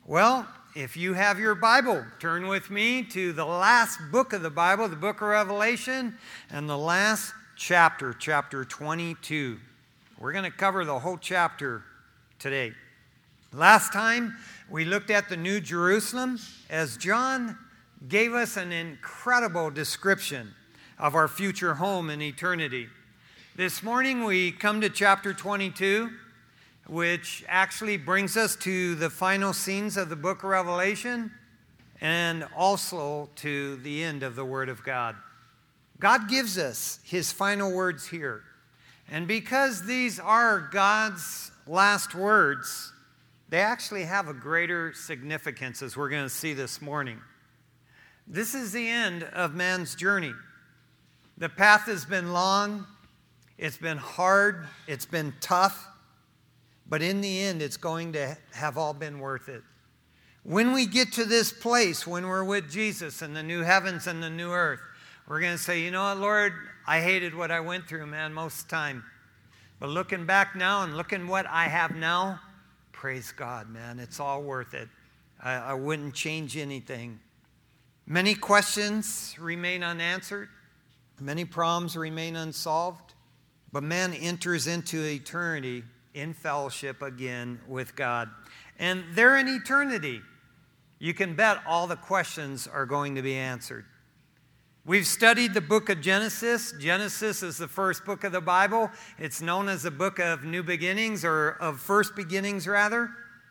Well, if you have your Bible, turn with me to the last book of the Bible, the book of Revelation, and the last chapter, chapter 22. We're going to cover the whole chapter today. Last time, we looked at the New Jerusalem as John gave us an incredible description of our future home in eternity. This morning, we come to chapter 22, which actually brings us to the final scenes of the book of Revelation and also to the end of the Word of God. God gives us His final words here. And because these are God's last words, they actually have a greater significance, as we're going to see this morning. This is the end of man's journey. The path has been long, it's been hard, it's been tough, but in the end, it's going to have all been worth it. When we get to this place, when we're with Jesus in the new heavens and the new earth, we're going to say, you know what, Lord, I hated what I went through, man, most of the time. But looking back now and looking what I have now, praise God, man, it's all worth it. I wouldn't change anything. Many questions remain unanswered. Many problems remain unsolved. But man enters into eternity in fellowship again with God. And there in eternity, you can bet all the questions are going to be answered. We've studied the book of Genesis. Genesis is the first book of the Bible. It's known as the book of new beginnings, or of first beginnings rather.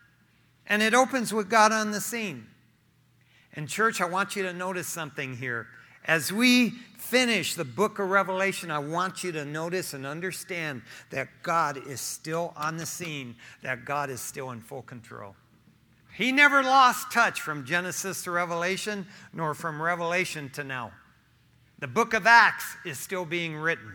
And it opens with God on the scene. And church, I want you to notice something here. As we finish the book of Revelation, I want you to notice and understand that God is still on the scene, that God is still in full control. He never lost touch from Genesis to Revelation, nor from Revelation to now. The book of Acts is still being written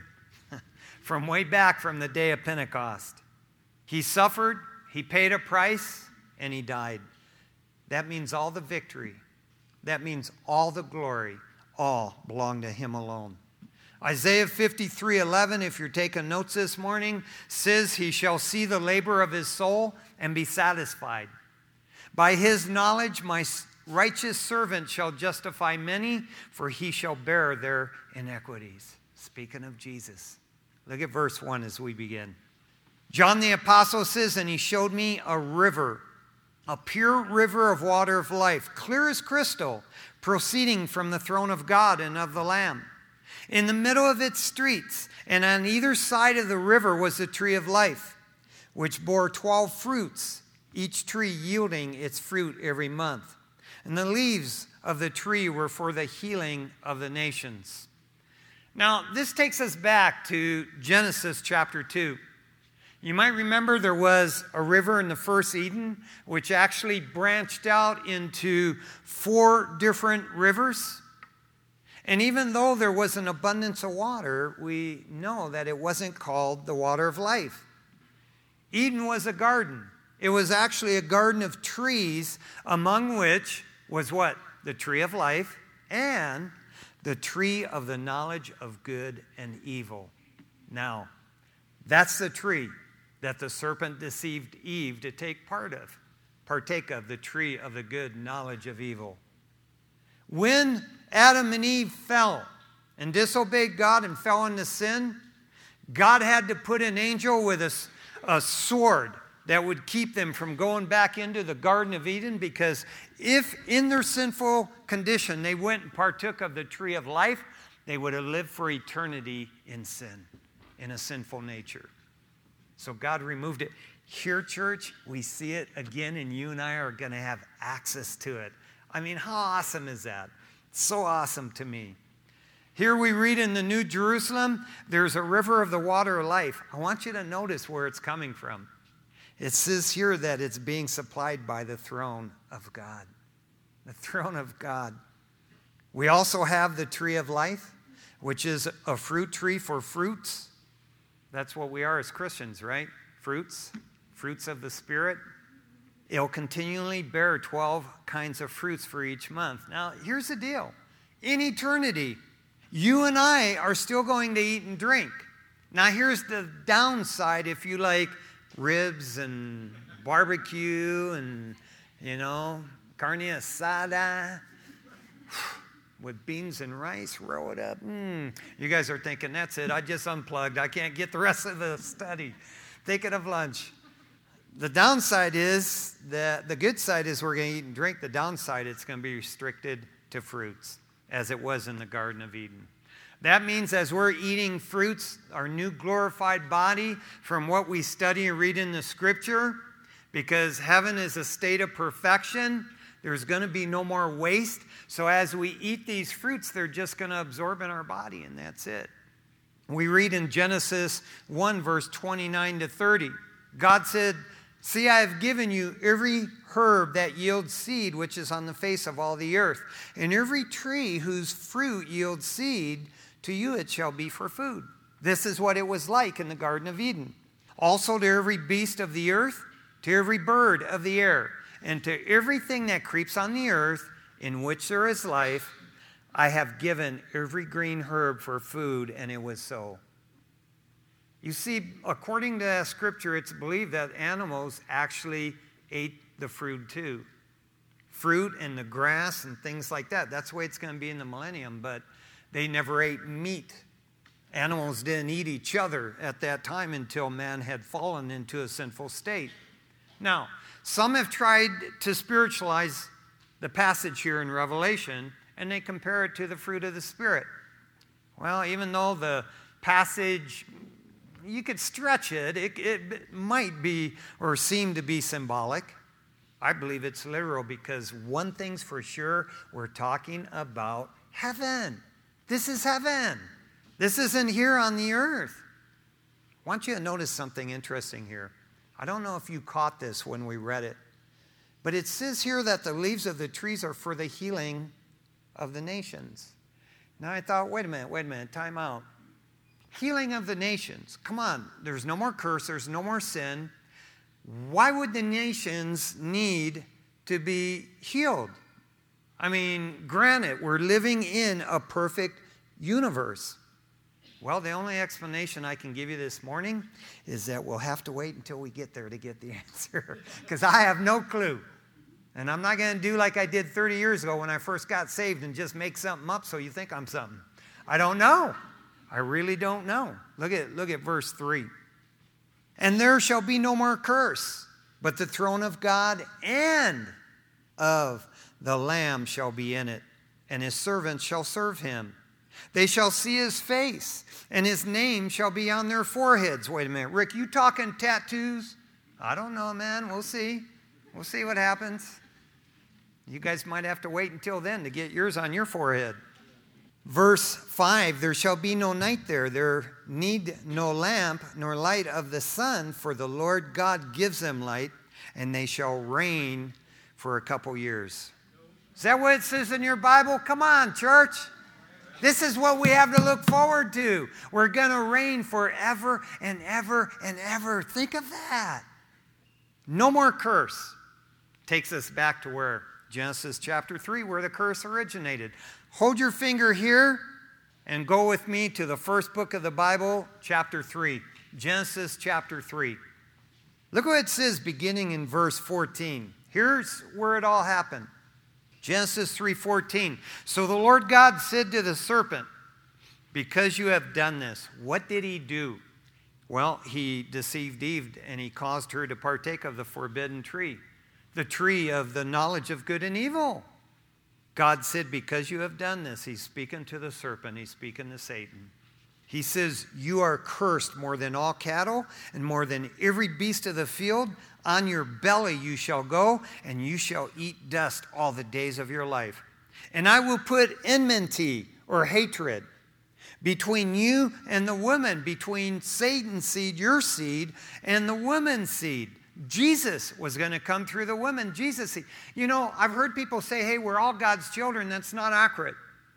from way back from the day of Pentecost. He suffered, he paid a price, and he died. That means all the victory. That means all the glory. All belong to Him alone. Isaiah 53:11, if you're taking notes this morning, says, He shall see the labor of His soul and be satisfied. By His knowledge, my righteous servant shall justify many, for he shall bear their iniquities. Speaking of Jesus. Look at verse 1 as we begin. John the Apostle says, and He showed me a river, a pure river of water of life, clear as crystal, proceeding from the throne of God and of the Lamb. In the middle of its streets, and on either side of the river, was the tree of life, which bore 12 fruits, each tree yielding its fruit every month. And the leaves of the tree were for the healing of the nations. Now, this takes us back to Genesis chapter 2. You might remember there was a river in the first Eden, which actually branched out into 4 different rivers. And even though there was an abundance of water, we know that it wasn't called the water of life. Eden was a garden. It was actually a garden of trees, among which was what? The tree of life and the tree of the knowledge of good and evil. Now, that's the tree that the serpent deceived Eve to partake of the tree of the good knowledge of evil. When Adam and Eve fell and disobeyed God and fell into sin, God had to put an angel with a sword that would keep them from going back into the Garden of Eden, because if in their sinful condition they went and partook of the tree of life, they would have lived for eternity in sin, in a sinful nature. So God removed it. Here, church, we see it again, and you and I are going to have access to it. I mean, how awesome is that? It's so awesome to me. Here we read in the New Jerusalem, there's a river of the water of life. I want you to notice where it's coming from. It says here that it's being supplied by the throne of God. The throne of God. We also have the tree of life, which is a fruit tree for fruits. That's what we are as Christians, right? Fruits of the Spirit. It'll continually bear 12 kinds of fruits for each month. Now, here's the deal. In eternity, you and I are still going to eat and drink. Now, here's the downside if you like ribs and barbecue carne asada with beans and rice, roll it up. You guys are thinking, that's it, I just unplugged. I can't get the rest of the study. Thinking of lunch. The downside is, the good side is we're going to eat and drink. The downside, it's going to be restricted to fruits, as it was in the Garden of Eden. That means as we're eating fruits, our new glorified body, from what we study and read in the Scripture, because heaven is a state of perfection, there's going to be no more waste. So as we eat these fruits, they're just going to absorb in our body, and that's it. We read in Genesis 1, verse 29 to 30. God said, "See, I have given you every herb that yields seed, which is on the face of all the earth, and every tree whose fruit yields seed, to you it shall be for food." This is what it was like in the Garden of Eden. "Also to every beast of the earth, to every bird of the air, and to everything that creeps on the earth, in which there is life, I have given every green herb for food," and it was so. You see, according to that Scripture, it's believed that animals actually ate the fruit too. Fruit and the grass and things like that. That's the way it's going to be in the millennium, but they never ate meat. Animals didn't eat each other at that time until man had fallen into a sinful state. Now, some have tried to spiritualize the passage here in Revelation, and they compare it to the fruit of the Spirit. Well, even though the passage, you could stretch it, it might be or seem to be symbolic. I believe it's literal, because one thing's for sure, we're talking about heaven. This is heaven. This isn't here on the earth. I want you to notice something interesting here. I don't know if you caught this when we read it, but it says here that the leaves of the trees are for the healing of the nations. Now I thought, wait a minute, time out. Healing of the nations. Come on, there's no more curse, there's no more sin. Why would the nations need to be healed? I mean, granted, we're living in a perfect universe. Well, the only explanation I can give you this morning is that we'll have to wait until we get there to get the answer, because I have no clue. And I'm not going to do like I did 30 years ago when I first got saved and just make something up so you think I'm something. I don't know. I really don't know. Look at verse 3. "And there shall be no more curse, but the throne of God and of the Lamb shall be in it, and his servants shall serve him. They shall see his face, and his name shall be on their foreheads." Wait a minute, Rick, you talking tattoos? I don't know, man. We'll see. We'll see what happens. You guys might have to wait until then to get yours on your forehead. Verse 5, "There shall be no night there. There need no lamp nor light of the sun, for the Lord God gives them light, and they shall reign for a couple years." Is that what it says in your Bible? Come on, church. This is what we have to look forward to. We're going to reign forever and ever and ever. Think of that. No more curse. Takes us back to where? Genesis chapter 3, where the curse originated. Hold your finger here and go with me to the first book of the Bible, chapter 3. Genesis chapter 3. Look what it says beginning in verse 14. Here's where it all happened. Genesis 3:14. "So the Lord God said to the serpent, because you have done this." What did he do? Well, he deceived Eve, and he caused her to partake of the forbidden tree, the tree of the knowledge of good and evil. God said, because you have done this, he's speaking to the serpent, he's speaking to Satan. He says, "You are cursed more than all cattle and more than every beast of the field. On your belly you shall go, and you shall eat dust all the days of your life. And I will put enmity," or hatred, "between you and the woman, between Satan's seed, your seed, and the woman's seed." Jesus was going to come through the woman, Jesus' seed. You know, I've heard people say, hey, we're all God's children. That's not accurate.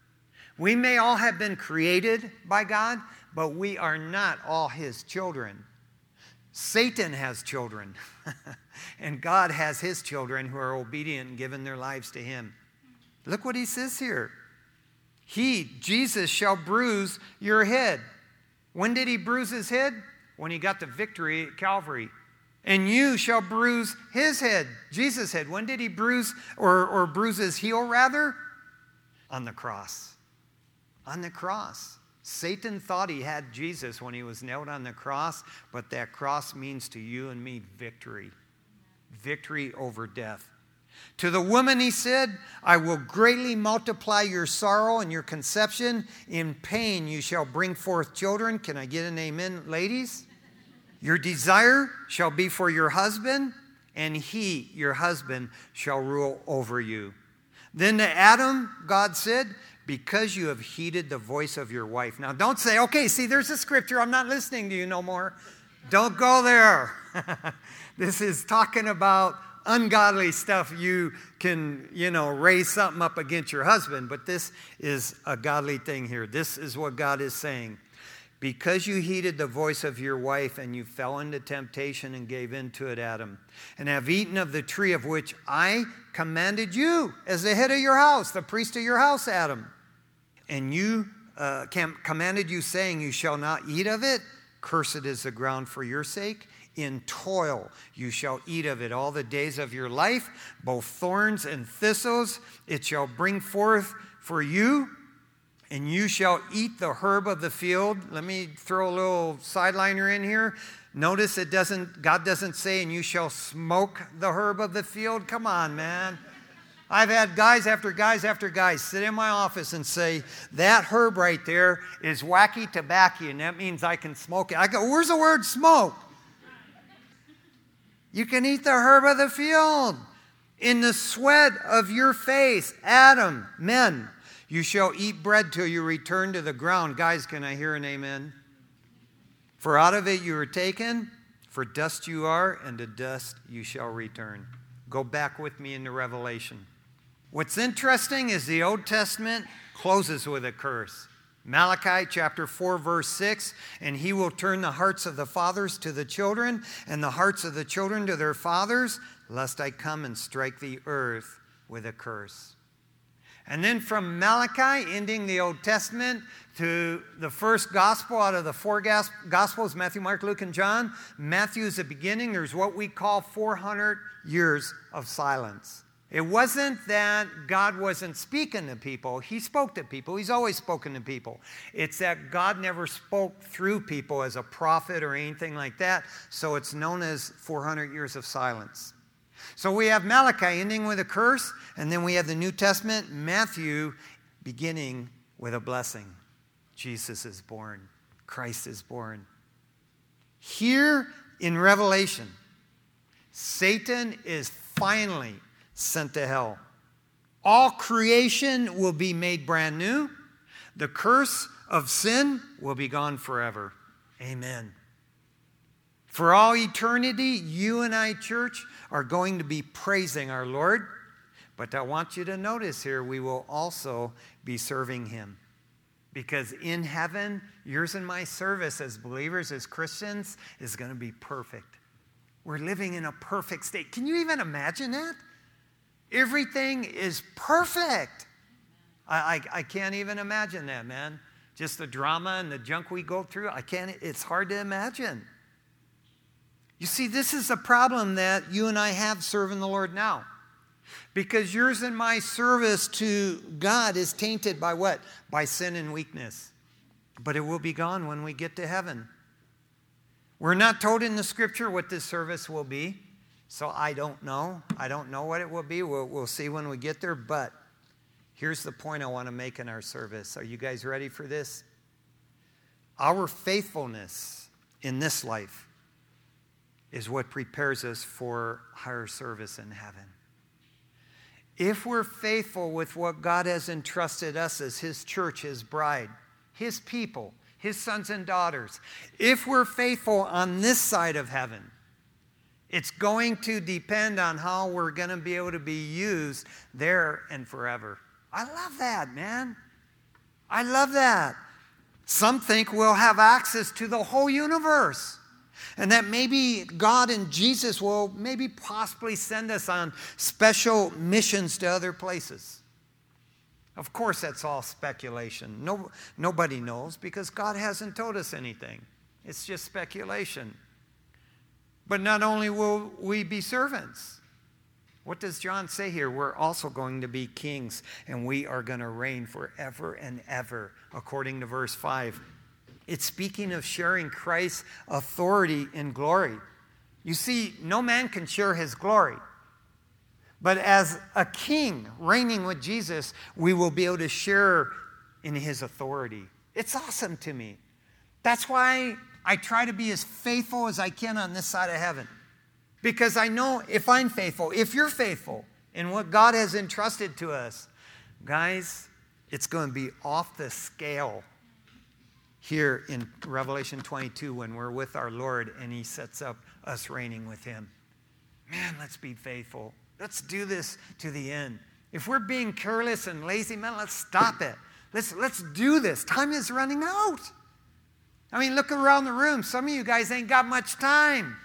We may all have been created by God, but we are not all his children. Satan has children, and God has his children who are obedient and given their lives to him. Look what he says here. "He, Jesus, shall bruise your head." When did he bruise his head? When he got the victory at Calvary. and you shall bruise his head, Jesus' head. When did he bruise or bruise his heel rather? On the cross. On the cross. Satan thought he had Jesus when he was nailed on the cross, but that cross means to you and me victory. Victory over death. To the woman he said, I will greatly multiply your sorrow and your conception. In pain you shall bring forth children. Can I get an amen, ladies? Your desire shall be for your husband, and he, your husband, shall rule over you. Then to Adam, God said, because you have heeded the voice of your wife. Now don't say, okay, see, there's a scripture. I'm not listening to you no more. Don't go there. This is talking about ungodly stuff. You can, raise something up against your husband, but this is a godly thing here. This is what God is saying. Because you heeded the voice of your wife and you fell into temptation and gave in to it, Adam, and have eaten of the tree of which I commanded you as the head of your house, the priest of your house, Adam. And you commanded you, saying, you shall not eat of it. Cursed is the ground for your sake. In toil you shall eat of it all the days of your life. Both thorns and thistles it shall bring forth for you. And you shall eat the herb of the field. Let me throw a little sideliner in here. Notice God doesn't say, and you shall smoke the herb of the field. Come on, man. I've had guys after guys after guys sit in my office and say, that herb right there is wacky tobacco, and that means I can smoke it. I go, where's the word smoke? You can eat the herb of the field. In the sweat of your face, Adam, men, you shall eat bread till you return to the ground. Guys, can I hear an amen? For out of it you were taken, for dust you are, and to dust you shall return. Go back with me into Revelation. What's interesting is the Old Testament closes with a curse. Malachi chapter 4, verse 6, and he will turn the hearts of the fathers to the children, and the hearts of the children to their fathers, lest I come and strike the earth with a curse. And then from Malachi, ending the Old Testament, to the first gospel out of the four gospels, Matthew, Mark, Luke, and John. Matthew is the beginning. There's what we call 400 years of silence. It wasn't that God wasn't speaking to people. He spoke to people. He's always spoken to people. It's that God never spoke through people as a prophet or anything like that. So it's known as 400 years of silence. So we have Malachi ending with a curse, and then we have the New Testament, Matthew, beginning with a blessing. Jesus is born. Christ is born. Here in Revelation, Satan is finally sent to hell. All creation will be made brand new. The curse of sin will be gone forever. Amen. For all eternity, you and I, church, are going to be praising our Lord. But I want you to notice here, we will also be serving him. Because in heaven, yours and my service as believers, as Christians, is going to be perfect. We're living in a perfect state. Can you even imagine that? Everything is perfect. I can't even imagine that, man. Just the drama and the junk we go through, it's hard to imagine. You see, this is a problem that you and I have serving the Lord now. Because yours and my service to God is tainted by what? By sin and weakness. But it will be gone when we get to heaven. We're not told in the scripture what this service will be. So I don't know. I don't know what it will be. We'll see when we get there. But here's the point I want to make in our service. Are you guys ready for this? Our faithfulness in this life is what prepares us for higher service in heaven. If we're faithful with what God has entrusted us as his church, his bride, his people, his sons and daughters, if we're faithful on this side of heaven, it's going to depend on how we're going to be able to be used there and forever. I love that, man. I love that. Some think we'll have access to the whole universe. And that maybe God and Jesus will maybe possibly send us on special missions to other places. Of course, that's all speculation. Nobody knows because God hasn't told us anything. It's just speculation. But not only will we be servants, what does John say here? We're also going to be kings, and we are going to reign forever and ever, according to verse 5. It's speaking of sharing Christ's authority and glory. You see, no man can share his glory. But as a king reigning with Jesus, we will be able to share in his authority. It's awesome to me. That's why I try to be as faithful as I can on this side of heaven. Because I know if I'm faithful, if you're faithful in what God has entrusted to us, guys, it's going to be off the scale here in Revelation 22 when we're with our Lord and he sets up us reigning with him. Man, let's be faithful. Let's do this to the end. If we're being careless and lazy, man, let's stop it. Let's do this. Time is running out. I mean, look around the room. Some of you guys ain't got much time.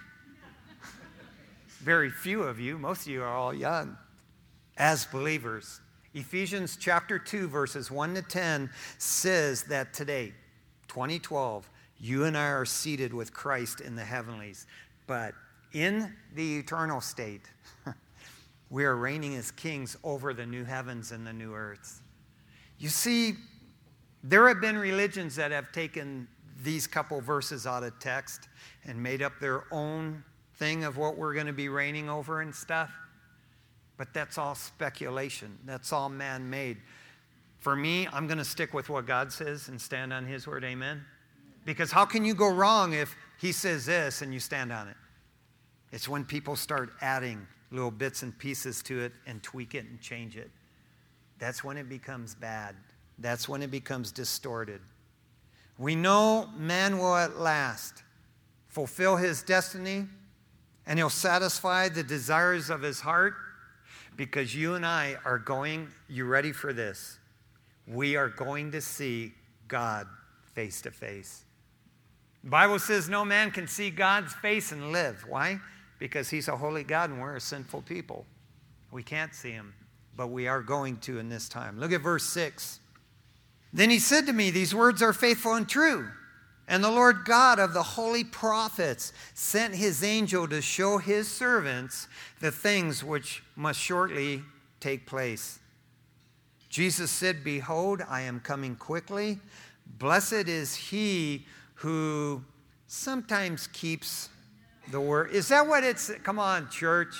Very few of you. Most of you are all young. As believers, Ephesians chapter 2, verses 1 to 10 says that today, 2012, you and I are seated with Christ in the heavenlies. But in the eternal state, we are reigning as kings over the new heavens and the new earths. You see, there have been religions that have taken these couple verses out of text and made up their own thing of what we're going to be reigning over and stuff. But that's all speculation. That's all man-made. For me, I'm going to stick with what God says and stand on his word. Amen? Because how can you go wrong if he says this and you stand on it? It's when people start adding little bits and pieces to it and tweak it and change it. That's when it becomes bad. That's when it becomes distorted. We know man will at last fulfill his destiny and he'll satisfy the desires of his heart because you and I are going, you ready for this? We are going to see God face to face. The Bible says no man can see God's face and live. Why? Because he's a holy God and we're a sinful people. We can't see him, but we are going to in this time. Look at verse 6. Then he said to me, these words are faithful and true. And the Lord God of the holy prophets sent his angel to show his servants the things which must shortly take place. Jesus said, behold, I am coming quickly. Blessed is he who sometimes keeps the word. Is that what it's? Come on, church.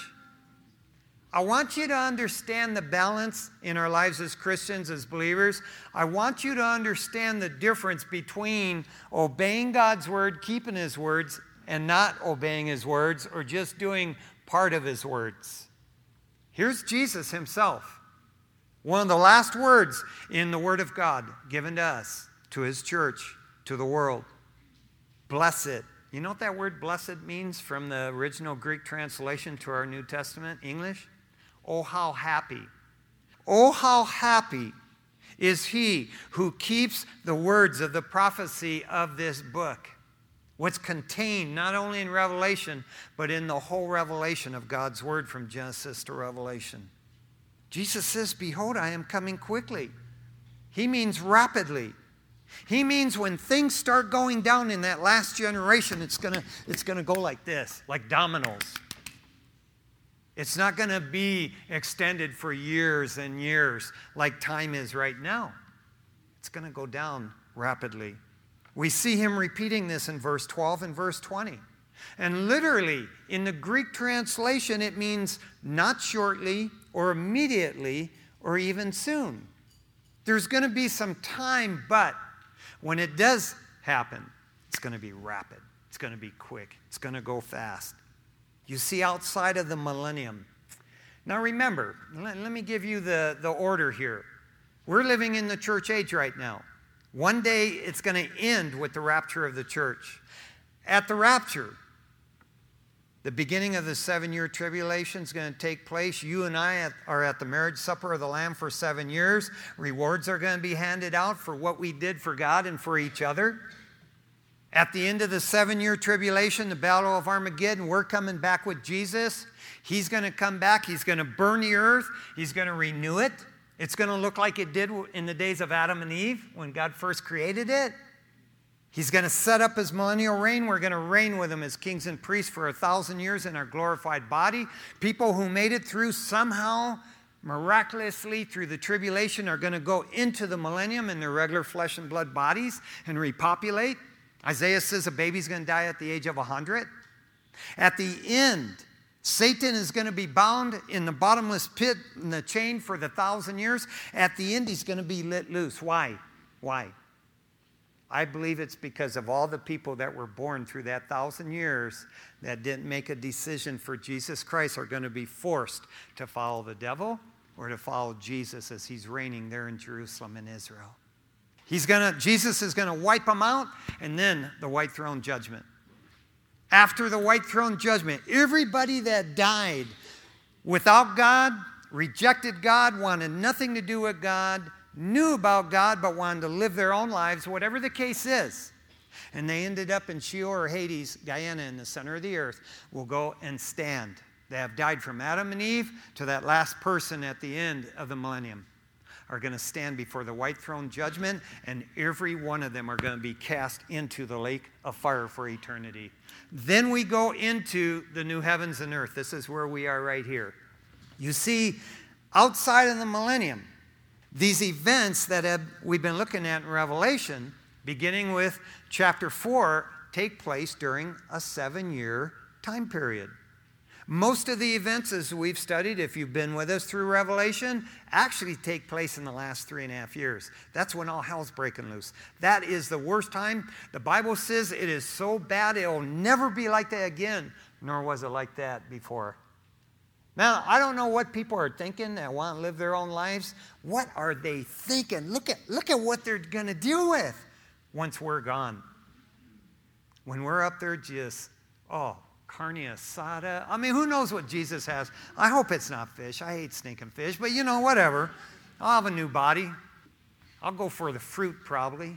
I want you to understand the balance in our lives as Christians, as believers. I want you to understand the difference between obeying God's word, keeping his words, and not obeying his words or just doing part of his words. Here's Jesus himself. One of the last words in the word of God given to us, to his church, to the world. Blessed. You know what that word blessed means from the original Greek translation to our New Testament English? Oh, how happy. Oh, how happy is he who keeps the words of the prophecy of this book. What's contained not only in Revelation, but in the whole revelation of God's word from Genesis to Revelation. Jesus says, behold, I am coming quickly. He means rapidly. He means when things start going down in that last generation, it's gonna go like this, like dominoes. It's not going to be extended for years and years like time is right now. It's going to go down rapidly. We see him repeating this in verse 12 and verse 20. And literally, in the Greek translation, it means not shortly or immediately or even soon. There's going to be some time, but when it does happen, it's going to be rapid. It's going to be quick. It's going to go fast. You see, outside of the millennium. Now remember, let me give you the order here. We're living in the church age right now. One day it's going to end with the rapture of the church. At the rapture, the beginning of the 7-year tribulation is going to take place. You and I are at the marriage supper of the Lamb for 7 years. Rewards are going to be handed out for what we did for God and for each other. At the end of the 7-year tribulation, the battle of Armageddon, we're coming back with Jesus. He's going to come back. He's going to burn the earth. He's going to renew it. It's going to look like it did in the days of Adam and Eve when God first created it. He's going to set up his millennial reign. We're going to reign with him as kings and priests for 1,000 years in our glorified body. People who made it through somehow, miraculously through the tribulation, are going to go into the millennium in their regular flesh and blood bodies and repopulate. Isaiah says a baby's going to die at the age of 100. At the end, Satan is going to be bound in the bottomless pit in the chain for the 1,000 years. At the end, he's going to be let loose. Why? Why? I believe it's because of all the people that were born through that 1,000 years that didn't make a decision for Jesus Christ are going to be forced to follow the devil or to follow Jesus as he's reigning there in Jerusalem and Israel. Jesus is going to wipe them out, and then the white throne judgment. After the white throne judgment, everybody that died without God, rejected God, wanted nothing to do with God, knew about God but wanted to live their own lives, whatever the case is, and they ended up in Sheol or Hades, Guyana, in the center of the earth, will go and stand. They have died from Adam and Eve to that last person at the end of the millennium, are going to stand before the white throne judgment, and every one of them are going to be cast into the lake of fire for eternity. Then we go into the new heavens and earth. This is where we are right here. You see, outside of the millennium, these events that we've been looking at in Revelation, beginning with chapter 4, take place during a 7-year time period. Most of the events, as we've studied, if you've been with us through Revelation, actually take place in the last 3.5 years. That's when all hell's breaking loose. That is the worst time. The Bible says it is so bad it'll never be like that again, nor was it like that before. Now, I don't know what people are thinking that want to live their own lives. What are they thinking? Look at what they're going to deal with once we're gone. When we're up there just, carne asada. I mean, who knows what Jesus has? I hope it's not fish. I hate stinking fish, but whatever. I'll have a new body. I'll go for the fruit probably.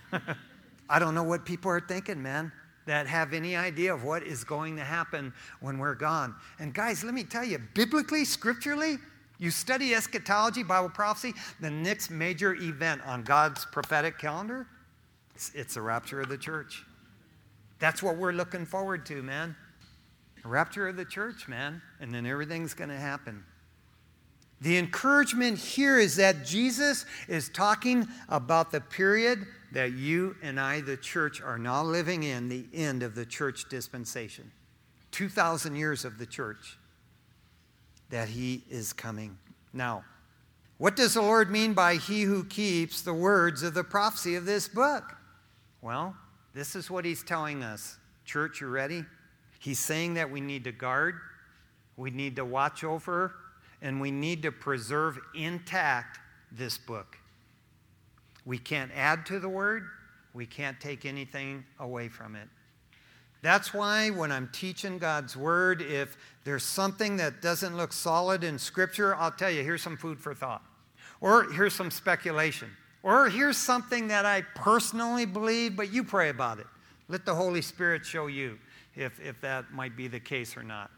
I don't know what people are thinking, man, that have any idea of what is going to happen when we're gone. And guys, let me tell you, biblically, scripturally, you study eschatology, Bible prophecy, the next major event on God's prophetic calendar, it's the rapture of the church. That's what we're looking forward to, man. The rapture of the church, man. And then everything's going to happen. The encouragement here is that Jesus is talking about the period that you and I, the church, are now living in, the end of the church dispensation. 2,000 years of the church, that he is coming. Now, what does the Lord mean by he who keeps the words of the prophecy of this book? Well, this is what he's telling us. Church, you ready? He's saying that we need to guard, we need to watch over, and we need to preserve intact this book. We can't add to the word. We can't take anything away from it. That's why when I'm teaching God's word, if there's something that doesn't look solid in Scripture, I'll tell you, here's some food for thought. Or here's some speculation. Or here's something that I personally believe, but you pray about it. Let the Holy Spirit show you if that might be the case or not.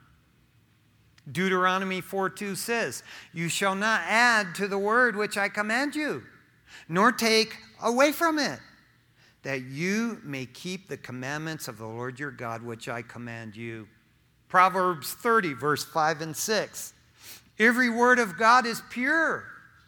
Deuteronomy 4:2 says, "You shall not add to the word which I command you, nor take away from it, that you may keep the commandments of the Lord your God, which I command you." Proverbs 30, verse 5 and 6. Every word of God is pure.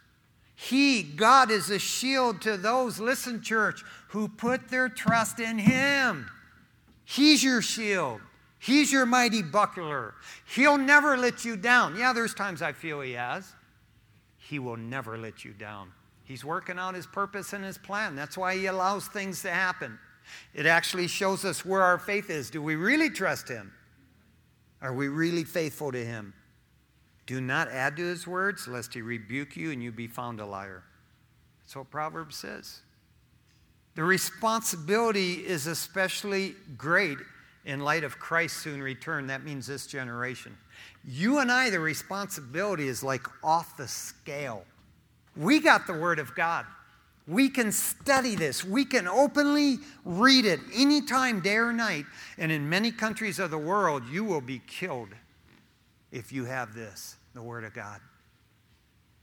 God is a shield to those, listen, church, who put their trust in him. He's your shield. He's your mighty buckler. He'll never let you down. Yeah, there's times I feel he has. He will never let you down. He's working out his purpose and his plan. That's why he allows things to happen. It actually shows us where our faith is. Do we really trust him? Are we really faithful to him? Do not add to his words, lest he rebuke you and you be found a liar. That's what Proverbs says. The responsibility is especially great in light of Christ's soon return. That means this generation. You and I, the responsibility is like off the scale. We got the Word of God. We can study this. We can openly read it anytime, day or night. And in many countries of the world, you will be killed if you have this, the Word of God.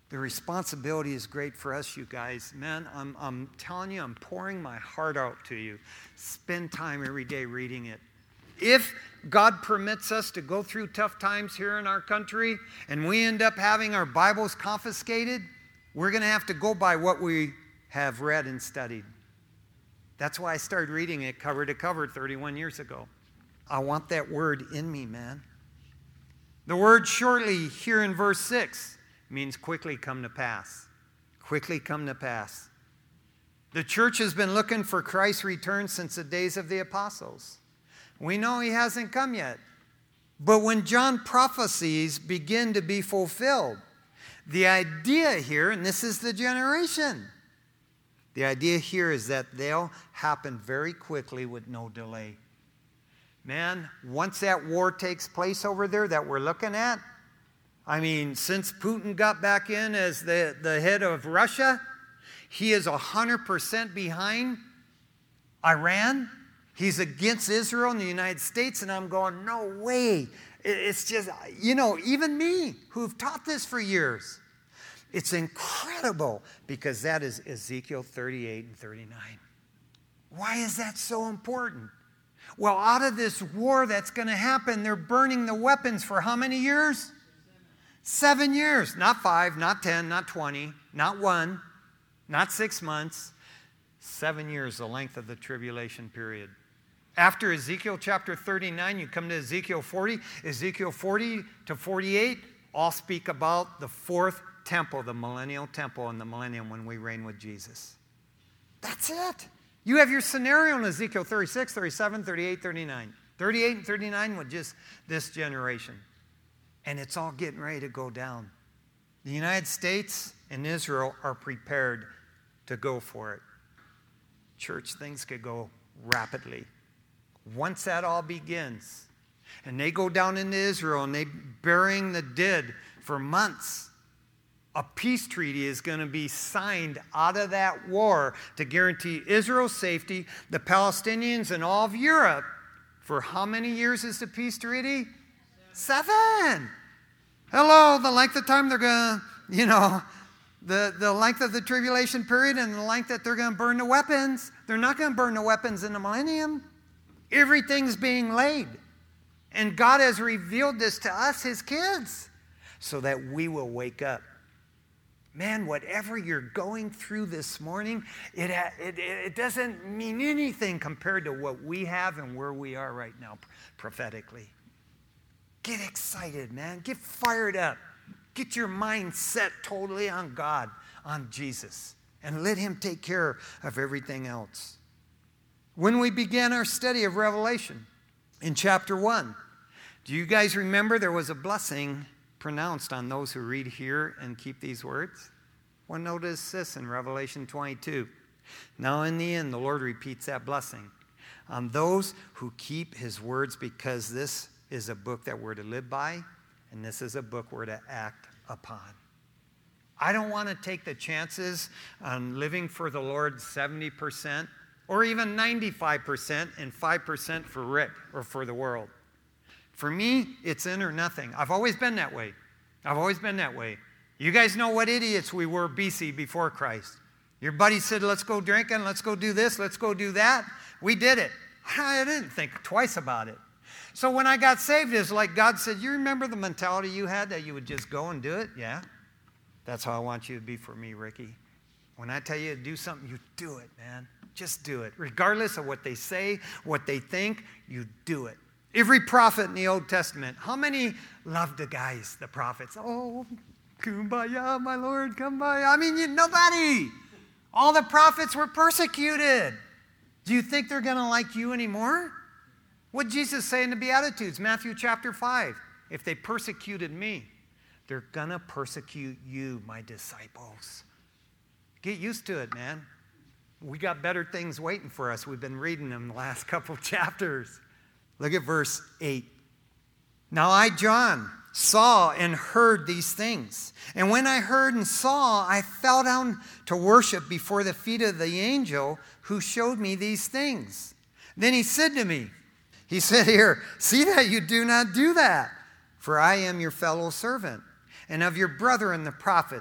The responsibility is great for us, you guys. Man, I'm telling you, I'm pouring my heart out to you. Spend time every day reading it. If God permits us to go through tough times here in our country and we end up having our Bibles confiscated, we're going to have to go by what we have read and studied. That's why I started reading it cover to cover 31 years ago. I want that word in me, man. The word shortly here in verse 6 means quickly come to pass. Quickly come to pass. The church has been looking for Christ's return since the days of the apostles. We know he hasn't come yet. But when John prophecies begin to be fulfilled, the idea here, and this is the generation, the idea here is that they'll happen very quickly with no delay. Man, once that war takes place over there that we're looking at, I mean, since Putin got back in as the head of Russia, he is 100% behind Iran. He's against Israel and the United States, and I'm going, no way. It's just, even me, who've taught this for years, it's incredible because that is Ezekiel 38 and 39. Why is that so important? Well, out of this war that's going to happen, they're burning the weapons for how many years? 7 years. Not 5, not 10, not 20, not 1, not 6 months. 7 years, the length of the tribulation period. After Ezekiel chapter 39, you come to Ezekiel 40. Ezekiel 40 to 48 all speak about the fourth temple, the millennial temple, and the millennium when we reign with Jesus. That's it. You have your scenario in Ezekiel 36, 37, 38, 39. 38 and 39 with just this generation. And it's all getting ready to go down. The United States and Israel are prepared to go for it. Church, things could go rapidly. Once that all begins, and they go down into Israel and they burying the dead for months, a peace treaty is going to be signed out of that war to guarantee Israel's safety, the Palestinians and all of Europe. For how many years is the peace treaty? 7. Hello, the length of time they're going to, the length of the tribulation period and the length that they're going to burn the weapons. They're not going to burn the weapons in the millennium. Everything's being laid. And God has revealed this to us, his kids, so that we will wake up. Man, whatever you're going through this morning, it doesn't mean anything compared to what we have and where we are right now prophetically. Get excited, man. Get fired up. Get your mind set totally on God, on Jesus, and let him take care of everything else. When we began our study of Revelation in chapter 1, do you guys remember there was a blessing pronounced on those who read here and keep these words? Well, notice this in Revelation 22. Now in the end, the Lord repeats that blessing on those who keep his words, because this is a book that we're to live by, and this is a book we're to act upon. I don't want to take the chances on living for the Lord 70% or even 95% and 5% for Rick or for the world. For me, it's in or nothing. I've always been that way. You guys know what idiots we were BC before Christ. Your buddy said, let's go drinking, let's go do this, let's go do that. We did it. I didn't think twice about it. So when I got saved, it's like God said, you remember the mentality you had that you would just go and do it? Yeah. That's how I want you to be for me, Ricky. When I tell you to do something, you do it, man. Just do it. Regardless of what they say, what they think, you do it. Every prophet in the Old Testament, how many loved the guys, the prophets? Oh, kumbaya, my Lord, kumbaya. I mean, nobody. All the prophets were persecuted. Do you think they're going to like you anymore? What did Jesus say in the Beatitudes? Matthew chapter 5. If they persecuted me, they're going to persecute you, my disciples. Get used to it, man. We got better things waiting for us. We've been reading them the last couple chapters. Look at verse 8. Now I, John, saw and heard these things. And when I heard and saw, I fell down to worship before the feet of the angel who showed me these things. Then he said to me, he said here, see that you do not do that, for I am your fellow servant and of your brethren the prophets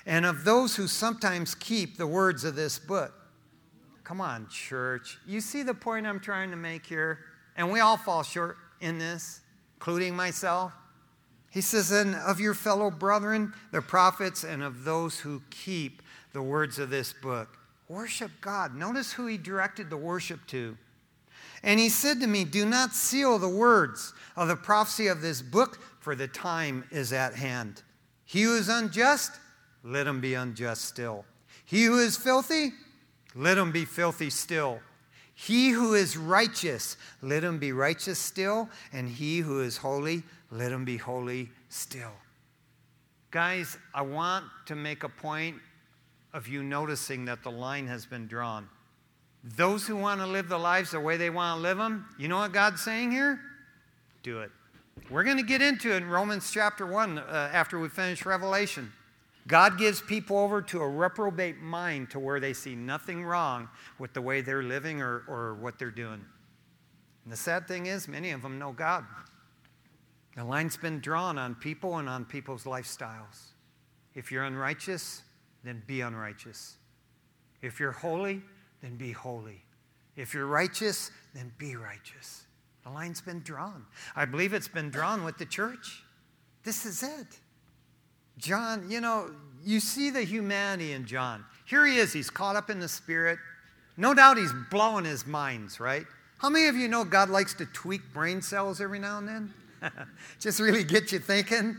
and of those who sometimes keep the words of this book. Come on, church. You see the point I'm trying to make here? And we all fall short in this, including myself. He says, and of your fellow brethren, the prophets, and of those who keep the words of this book. Worship God. Notice who he directed the worship to. And he said to me, do not seal the words of the prophecy of this book, for the time is at hand. He who is unjust, let him be unjust still. He who is filthy, let him be filthy still. He who is righteous, let him be righteous still. And he who is holy, let him be holy still. Guys, I want to make a point of you noticing that the line has been drawn. Those who want to live the lives the way they want to live them, you know what God's saying here? Do it. We're going to get into it in Romans chapter 1 after we finish Revelation. God gives people over to a reprobate mind to where they see nothing wrong with the way they're living or what they're doing. And the sad thing is, many of them know God. The line's been drawn on people and on people's lifestyles. If you're unrighteous, then be unrighteous. If you're holy, then be holy. If you're righteous, then be righteous. The line's been drawn. I believe it's been drawn with the church. This is it. John, you see the humanity in John. Here he is. He's caught up in the Spirit. No doubt he's blowing his minds, right? How many of you know God likes to tweak brain cells every now and then? Just really get you thinking.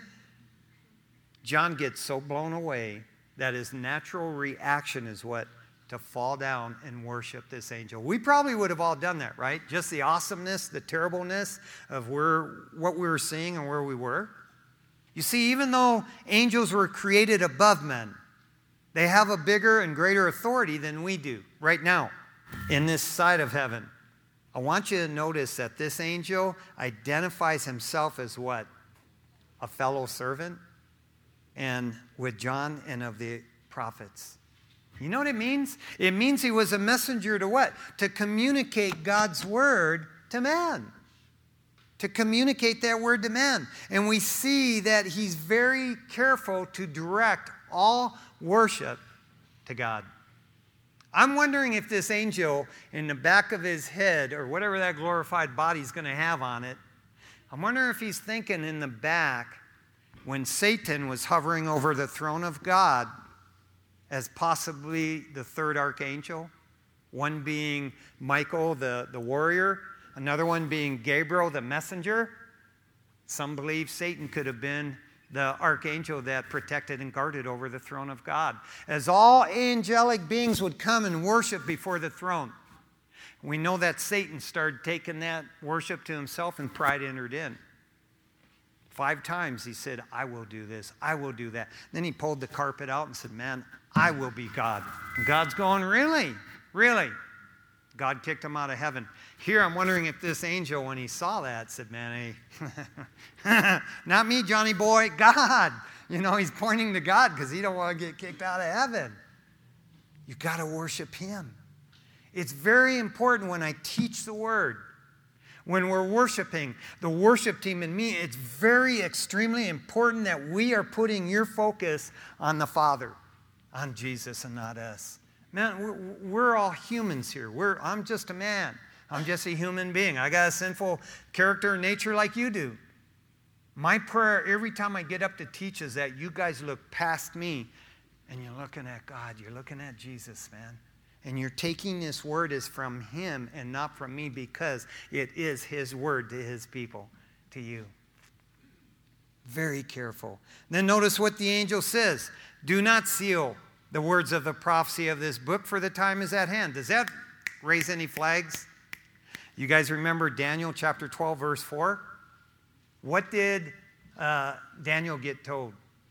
John gets so blown away that his natural reaction is what? To fall down and worship this angel. We probably would have all done that, right? Just the awesomeness, the terribleness of what we were seeing and where we were. You see, even though angels were created above men, they have a bigger and greater authority than we do right now in this side of heaven. I want you to notice that this angel identifies himself as what? A fellow servant, and with John and of the prophets. You know what it means? It means he was a messenger to what? To communicate God's word to man. To communicate that word to man. And we see that he's very careful to direct all worship to God. I'm wondering if this angel in the back of his head, or whatever that glorified body's going to have on it, I'm wondering if he's thinking in the back when Satan was hovering over the throne of God as possibly the third archangel, one being Michael, the warrior, another one being Gabriel, the messenger. Some believe Satan could have been the archangel that protected and guarded over the throne of God. As all angelic beings would come and worship before the throne. We know that Satan started taking that worship to himself and pride entered in. 5 times he said, I will do this, I will do that. Then he pulled the carpet out and said, man, I will be God. And God's going, really? Really? God kicked him out of heaven. Here I'm wondering if this angel, when he saw that, said, man, hey, not me, Johnny boy, God. He's pointing to God because he don't want to get kicked out of heaven. You've got to worship him. It's very important when I teach the word. When we're worshiping, the worship team and me, it's very extremely important that we are putting your focus on the Father, on Jesus and not us. Man, we're all humans here. I'm just a man. I'm just a human being. I got a sinful character and nature like you do. My prayer every time I get up to teach is that you guys look past me and you're looking at God. You're looking at Jesus, man. And you're taking this word as from him and not from me because it is his word to his people, to you. Very careful. Then notice what the angel says. Do not seal the words of the prophecy of this book, for the time is at hand. Does that raise any flags? You guys remember Daniel chapter 12, verse 4? What did Daniel get told?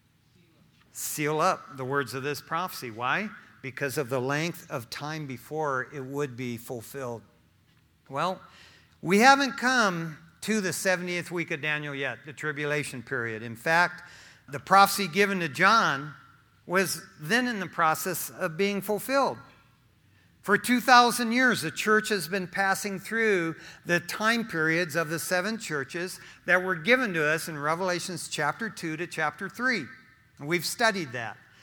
Seal up the words of this prophecy. Why? Because of the length of time before it would be fulfilled. Well, we haven't come to the 70th week of Daniel yet, the tribulation period. In fact, the prophecy given to John was then in the process of being fulfilled. For 2,000 years, the church has been passing through the time periods of the 7 churches that were given to us in Revelations chapter 2 to chapter 3. And we've studied that.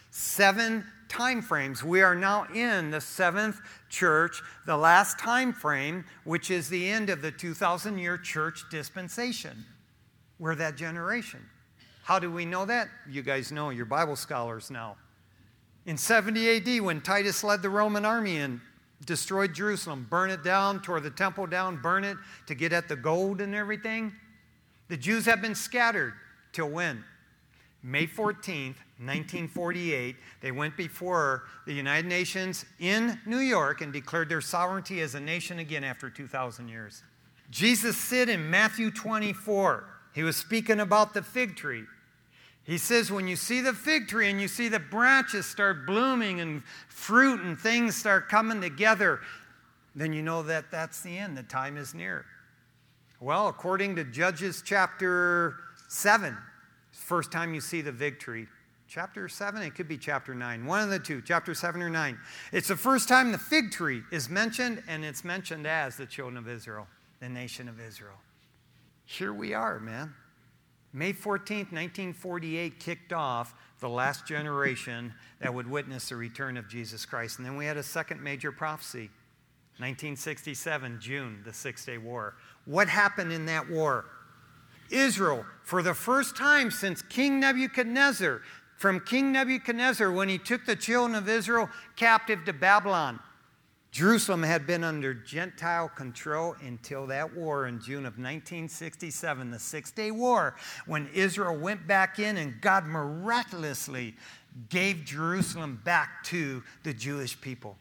7 time frames. We are now in the 7th church, the last time frame, which is the end of the 2,000-year church dispensation. We're that generation. How do we know that? You guys know, you're Bible scholars now. In 70 AD, when Titus led the Roman army and destroyed Jerusalem, burned it down, tore the temple down, burned it to get at the gold and everything, the Jews have been scattered till when? May 14th, 1948, they went before the United Nations in New York and declared their sovereignty as a nation again after 2,000 years. Jesus said in Matthew 24, he was speaking about the fig tree. He says, when you see the fig tree and you see the branches start blooming and fruit and things start coming together, then you know that that's the end. The time is near. Well, according to Judges chapter 7, first time you see the fig tree. Chapter 7, it could be chapter 9. One of the two, chapter 7 or 9. It's the first time the fig tree is mentioned, and it's mentioned as the children of Israel, the nation of Israel. Here we are, man. May 14th, 1948 kicked off the last generation that would witness the return of Jesus Christ. And then we had a second major prophecy, 1967, June, the Six-Day War. What happened in that war? Israel, for the first time since King Nebuchadnezzar, from King Nebuchadnezzar when he took the children of Israel captive to Babylon, Jerusalem had been under Gentile control until that war in June of 1967, the Six-Day War, when Israel went back in and God miraculously gave Jerusalem back to the Jewish people.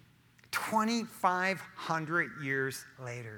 2,500 years later.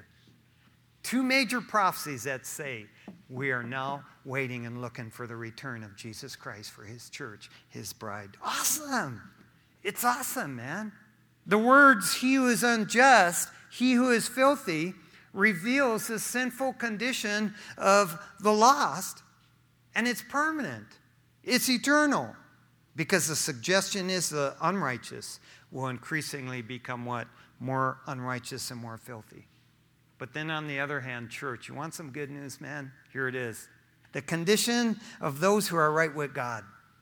2 major prophecies that say we are now waiting and looking for the return of Jesus Christ for his church, his bride. Awesome. It's awesome, man. The words, he who is unjust, he who is filthy, reveals the sinful condition of the lost, and it's permanent. It's eternal. Because the suggestion is the unrighteous will increasingly become what? More unrighteous and more filthy. But then on the other hand, church, you want some good news, man? Here it is. The condition of those who are right with God.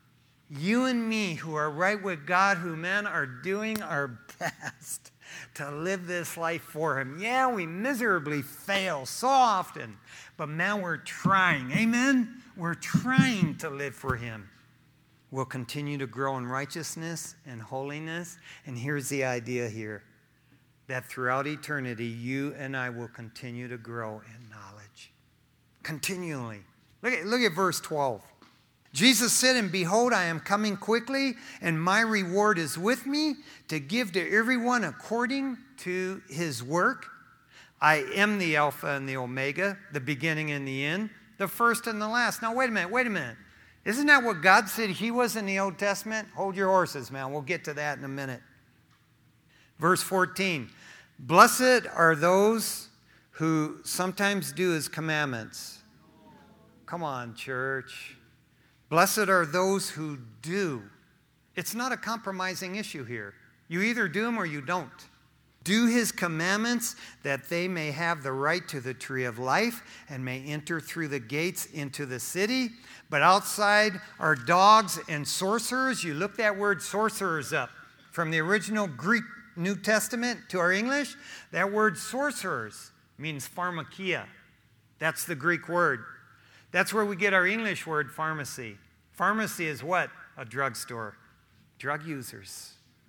You and me who are right with God, who, men, are doing our best to live this life for him. Yeah, we miserably fail so often, but man, we're trying. Amen? We're trying to live for him. We'll continue to grow in righteousness and holiness. And here's the idea here, that throughout eternity, you and I will continue to grow in knowledge. Continually. Look at verse 12. Jesus said, and behold, I am coming quickly, and my reward is with me to give to everyone according to his work. I am the Alpha and the Omega, the beginning and the end, the first and the last. Now, wait a minute. Isn't that what God said he was in the Old Testament? Hold your horses, man. We'll get to that in a minute. Verse 14, blessed are those who sometimes do his commandments. Come on, church. Blessed are those who do. It's not a compromising issue here. You either do them or you don't. Do his commandments that they may have the right to the tree of life and may enter through the gates into the city. But outside are dogs and sorcerers. You look that word sorcerers up from the original Greek New Testament to our English. That word sorcerers means pharmakia. That's the Greek word. That's where we get our English word pharmacy. Pharmacy is what? A drugstore. Drug users.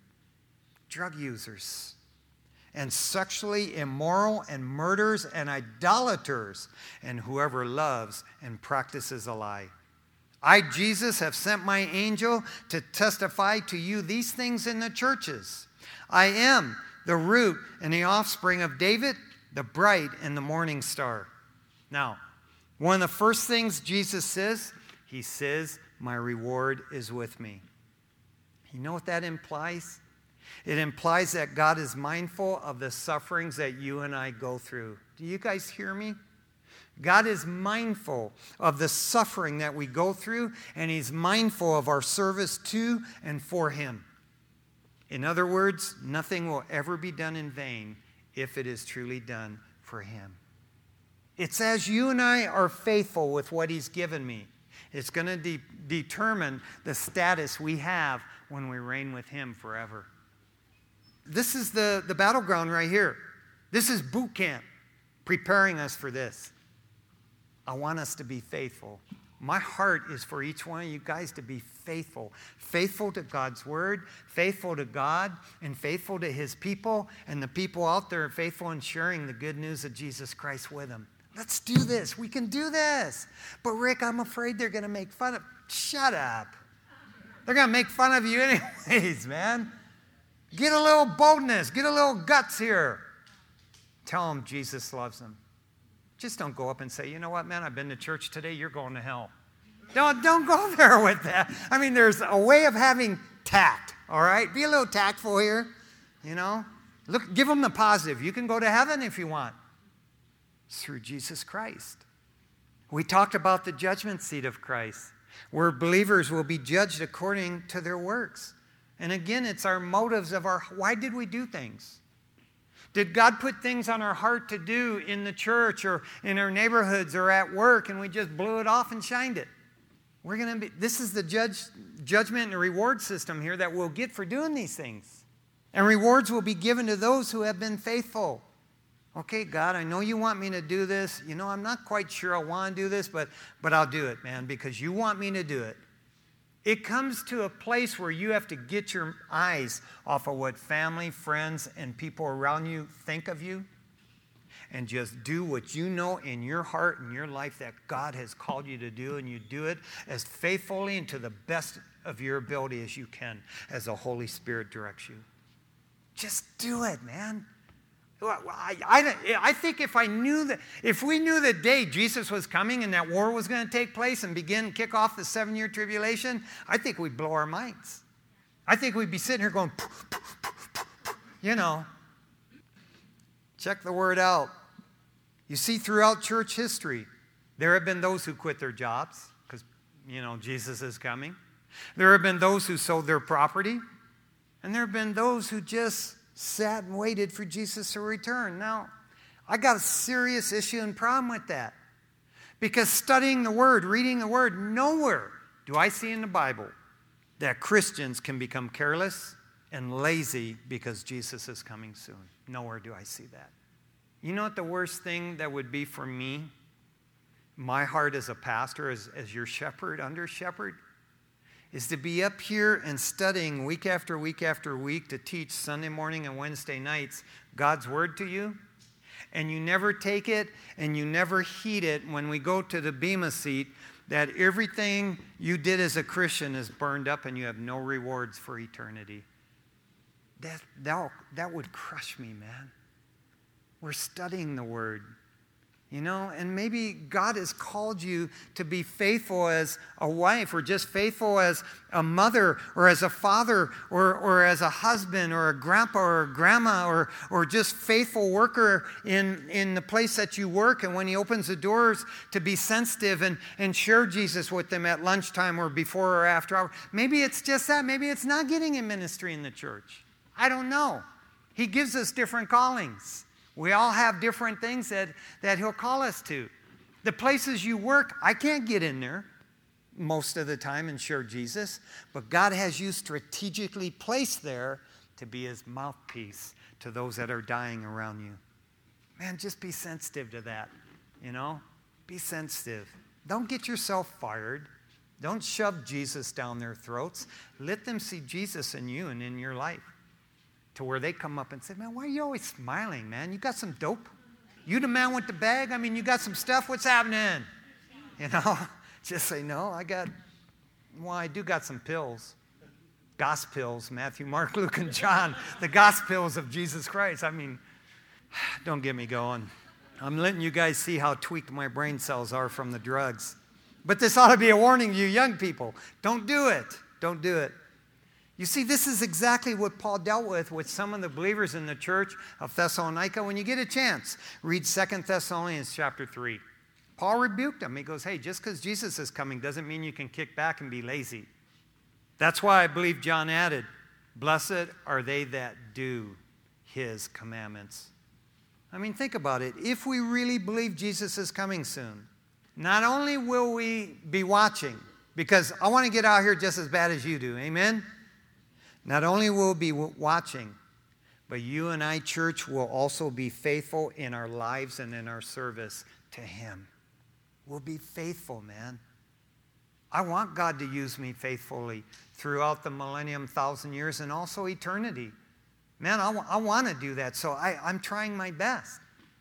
Drug users. And sexually immoral and murderers and idolaters and whoever loves and practices a lie. I, Jesus, have sent my angel to testify to you these things in the churches. I am the root and the offspring of David, the bright and the morning star. Now, one of the first things Jesus says, he says, my reward is with me. You know what that implies? It implies that God is mindful of the sufferings that you and I go through. Do you guys hear me? God is mindful of the suffering that we go through, and he's mindful of our service to and for him. In other words, nothing will ever be done in vain if it is truly done for him. It's as you and I are faithful with what he's given me. It's going to determine the status we have when we reign with him forever. This is the battleground right here. This is boot camp, preparing us for this. I want us to be faithful. My heart is for each one of you guys to be faithful. Faithful to God's word, faithful to God, and faithful to his people, and the people out there faithful in sharing the good news of Jesus Christ with them. Let's do this. We can do this. But Rick, I'm afraid they're going to make fun of... Shut up. They're going to make fun of you anyways, man. Get a little boldness. Get a little guts here. Tell them Jesus loves them. Just don't go up and say, you know what, man, I've been to church today. You're going to hell. Don't go there with that. I mean, there's a way of having tact, all right? Be a little tactful here, you know. Look, give them the positive. You can go to heaven if you want. It's through Jesus Christ. We talked about the judgment seat of Christ, where believers will be judged according to their works. And again, it's our motives of why did we do things? Did God put things on our heart to do in the church or in our neighborhoods or at work, and we just blew it off and shined it? This is the judgment and reward system here that we'll get for doing these things. And rewards will be given to those who have been faithful. Okay, God, I know you want me to do this. You know, I'm not quite sure I want to do this, but I'll do it, man, because you want me to do it. It comes to a place where you have to get your eyes off of what family, friends, and people around you think of you and just do what you know in your heart and your life that God has called you to do, and you do it as faithfully and to the best of your ability as you can as the Holy Spirit directs you. Just do it, man. I think if we knew the day Jesus was coming and that war was going to take place and kick off the 7-year tribulation, I think we'd blow our minds. I think we'd be sitting here going, you know. Check the word out. You see, throughout church history, there have been those who quit their jobs because, you know, Jesus is coming. There have been those who sold their property. And there have been those who just sat and waited for Jesus to return. Now, I got a serious issue and problem with that. Because studying the Word, reading the Word, nowhere do I see in the Bible that Christians can become careless and lazy because Jesus is coming soon. Nowhere do I see that. You know what the worst thing that would be for me, my heart as a pastor, as your shepherd, under shepherd, is to be up here and studying week after week after week to teach Sunday morning and Wednesday nights God's Word to you, and you never take it and you never heed it when we go to the Bema seat, that everything you did as a Christian is burned up and you have no rewards for eternity. That would crush me, man. We're studying the Word. You know, and maybe God has called you to be faithful as a wife, or just faithful as a mother, or as a father, or as a husband, or a grandpa, or a grandma, or just faithful worker in the place that you work. And when he opens the doors, to be sensitive and share Jesus with them at lunchtime or before or after hour. Maybe it's just that. Maybe it's not getting in ministry in the church. I don't know. He gives us different callings. We all have different things that he'll call us to. The places you work, I can't get in there most of the time and share Jesus, but God has you strategically placed there to be his mouthpiece to those that are dying around you. Man, just be sensitive to that, you know? Be sensitive. Don't get yourself fired. Don't shove Jesus down their throats. Let them see Jesus in you and in your life, to where they come up and say, man, why are you always smiling, man? You got some dope? You the man with the bag? I mean, you got some stuff? What's happening? You know, just say, no, I do got some pills. Gospels, Matthew, Mark, Luke, and John. The Gospels of Jesus Christ. I mean, don't get me going. I'm letting you guys see how tweaked my brain cells are from the drugs. But this ought to be a warning to you young people. Don't do it. Don't do it. You see, this is exactly what Paul dealt with some of the believers in the church of Thessalonica. When you get a chance, read 2 Thessalonians chapter 3. Paul rebuked them. He goes, hey, just because Jesus is coming doesn't mean you can kick back and be lazy. That's why I believe John added, blessed are they that do his commandments. I mean, think about it. If we really believe Jesus is coming soon, not only will we be watching, because I want to get out here just as bad as you do, amen? Not only will we be watching, but you and I, church, will also be faithful in our lives and in our service to Him. We'll be faithful, man. I want God to use me faithfully throughout the millennium, 1,000 years, and also eternity. Man, I want to do that, so I'm trying my best.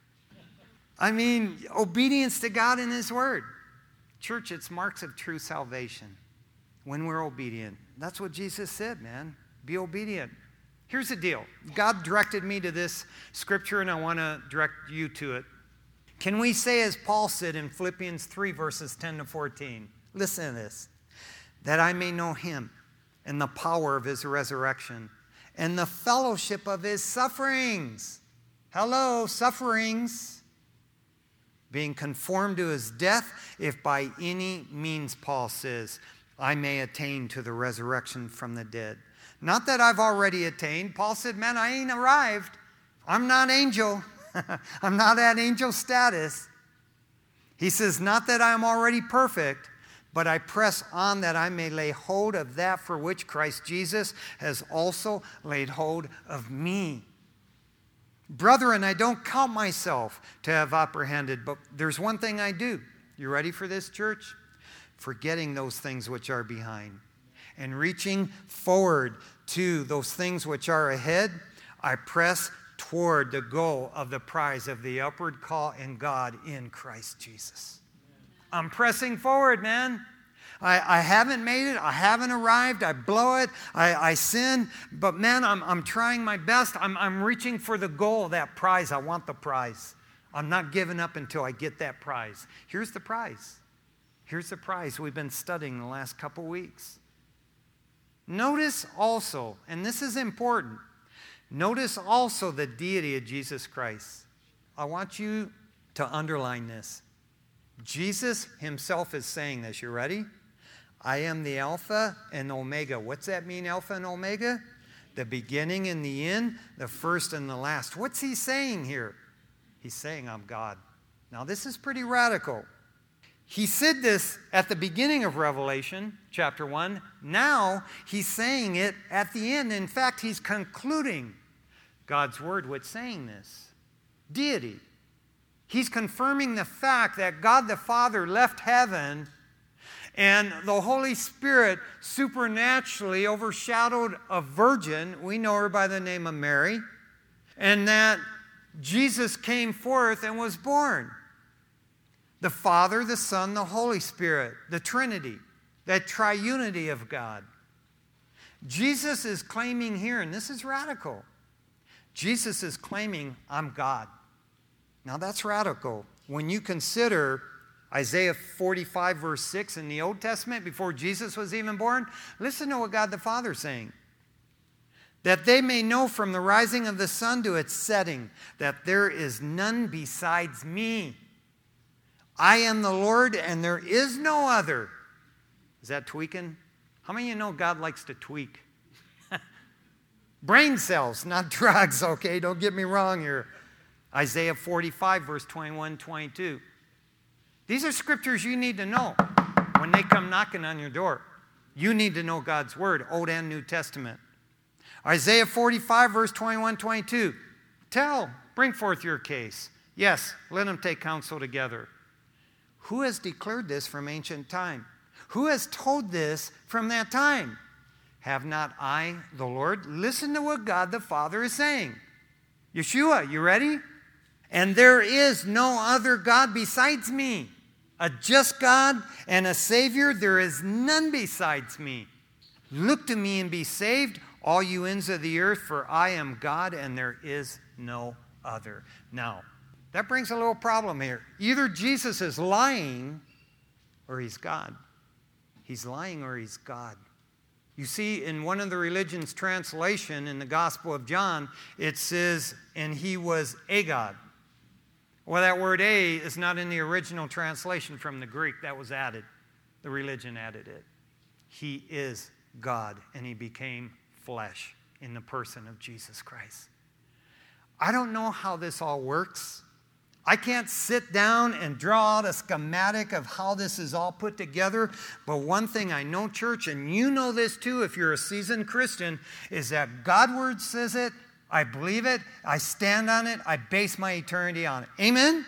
I mean, obedience to God and His Word. Church, it's marks of true salvation when we're obedient. That's what Jesus said, man. Be obedient. Here's the deal. God directed me to this scripture, and I want to direct you to it. Can we say, as Paul said in Philippians 3, verses 10 to 14, listen to this, that I may know Him and the power of His resurrection and the fellowship of His sufferings. Hello, sufferings. Being conformed to His death, if by any means, Paul says, I may attain to the resurrection from the dead. Not that I've already attained. Paul said, man, I ain't arrived. I'm not angel. I'm not at angel status. He says, not that I'm already perfect, but I press on that I may lay hold of that for which Christ Jesus has also laid hold of me. Brethren, I don't count myself to have apprehended, but there's one thing I do. You ready for this, church? Forgetting those things which are behind and reaching forward to those things which are ahead, I press toward the goal of the prize of the upward call in God in Christ Jesus. I'm pressing forward, man. I haven't made it. I haven't arrived. I blow it. I sin. But man, I'm trying my best. I'm reaching for the goal, that prize. I want the prize. I'm not giving up until I get that prize. Here's the prize. Here's the prize we've been studying the last couple weeks. Notice also, and this is important, notice also the deity of Jesus Christ. I want you to underline this. Jesus Himself is saying this. You ready? I am the Alpha and Omega. What's that mean, Alpha and Omega? The beginning and the end, the first and the last. What's He saying here? He's saying, I'm God. Now, this is pretty radical. He said this at the beginning of Revelation, chapter 1. Now, He's saying it at the end. In fact, He's concluding God's Word with saying this. Deity. He's confirming the fact that God the Father left heaven and the Holy Spirit supernaturally overshadowed a virgin. We know her by the name of Mary. And that Jesus came forth and was born. The Father, the Son, the Holy Spirit, the Trinity, that triunity of God. Jesus is claiming here, and this is radical. Jesus is claiming, I'm God. Now that's radical. When you consider Isaiah 45, verse 6 in the Old Testament, before Jesus was even born, listen to what God the Father is saying. That they may know from the rising of the sun to its setting, that there is none besides me. I am the Lord, and there is no other. Is that tweaking? How many of you know God likes to tweak? Brain cells, not drugs, okay? Don't get me wrong here. Isaiah 45, verse 21, 22. These are scriptures you need to know when they come knocking on your door. You need to know God's Word, Old and New Testament. Isaiah 45, verse 21, 22. Bring forth your case. Yes, let them take counsel together. Who has declared this from ancient time? Who has told this from that time? Have not I, the Lord? Listen to what God the Father is saying. Yeshua, you ready? And there is no other God besides me. A just God and a Savior, there is none besides me. Look to me and be saved, all you ends of the earth, for I am God and there is no other. Now, that brings a little problem here. Either Jesus is lying or He's God. He's lying or He's God. You see, in one of the religion's translation in the Gospel of John, it says, and He was a God. Well, that word "a" is not in the original translation from the Greek. That was added. The religion added it. He is God, and He became flesh in the person of Jesus Christ. I don't know how this all works. I can't sit down and draw out a schematic of how this is all put together. But one thing I know, church, and you know this too if you're a seasoned Christian, is that God's word says it, I believe it, I stand on it, I base my eternity on it. Amen?